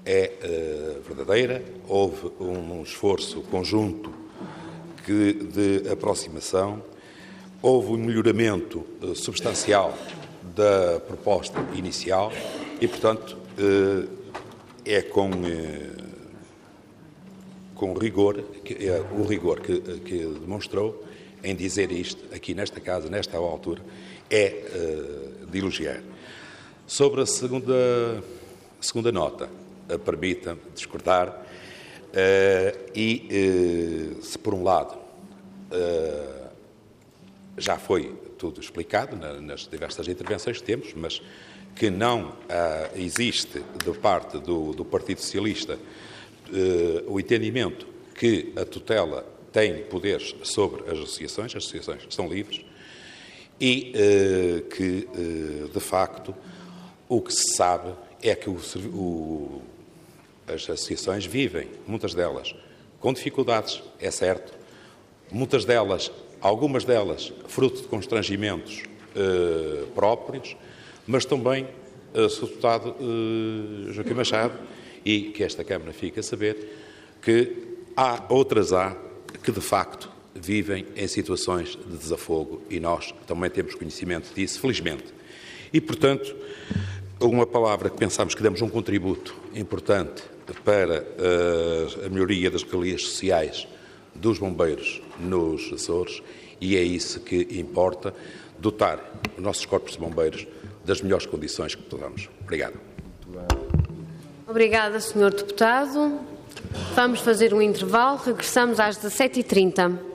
é uh, verdadeira, houve um, um esforço conjunto que, de aproximação, houve um melhoramento uh, substancial da proposta inicial e, portanto, uh, é com, uh, com rigor, que, é, o rigor que, que demonstrou em dizer isto aqui nesta casa, nesta altura, é uh, de elogiar. Sobre a segunda, segunda nota, uh, permita-me discordar, uh, e uh, se por um lado uh, já foi tudo explicado na, nas diversas intervenções que temos, mas que não uh, existe de parte do, do Partido Socialista uh, o entendimento que a tutela tem poderes sobre as associações, as associações são livres, e uh, que, uh, de facto, o que se sabe é que o, o, as associações vivem, muitas delas, com dificuldades, é certo, muitas delas, algumas delas, fruto de constrangimentos uh, próprios, mas também, uh, Senhor Deputado uh, Joaquim Machado, e que esta Câmara fica a saber, que há outras há que, de facto, vivem em situações de desafogo e nós também temos conhecimento disso, felizmente. E, portanto, uma palavra que pensamos que damos um contributo importante para uh, a melhoria das regalias sociais dos bombeiros nos Açores, e é isso que importa, dotar os nossos corpos de bombeiros das melhores condições que podamos. Obrigado. Obrigada, senhor Deputado. Vamos fazer um intervalo. Regressamos às dezassete e trinta.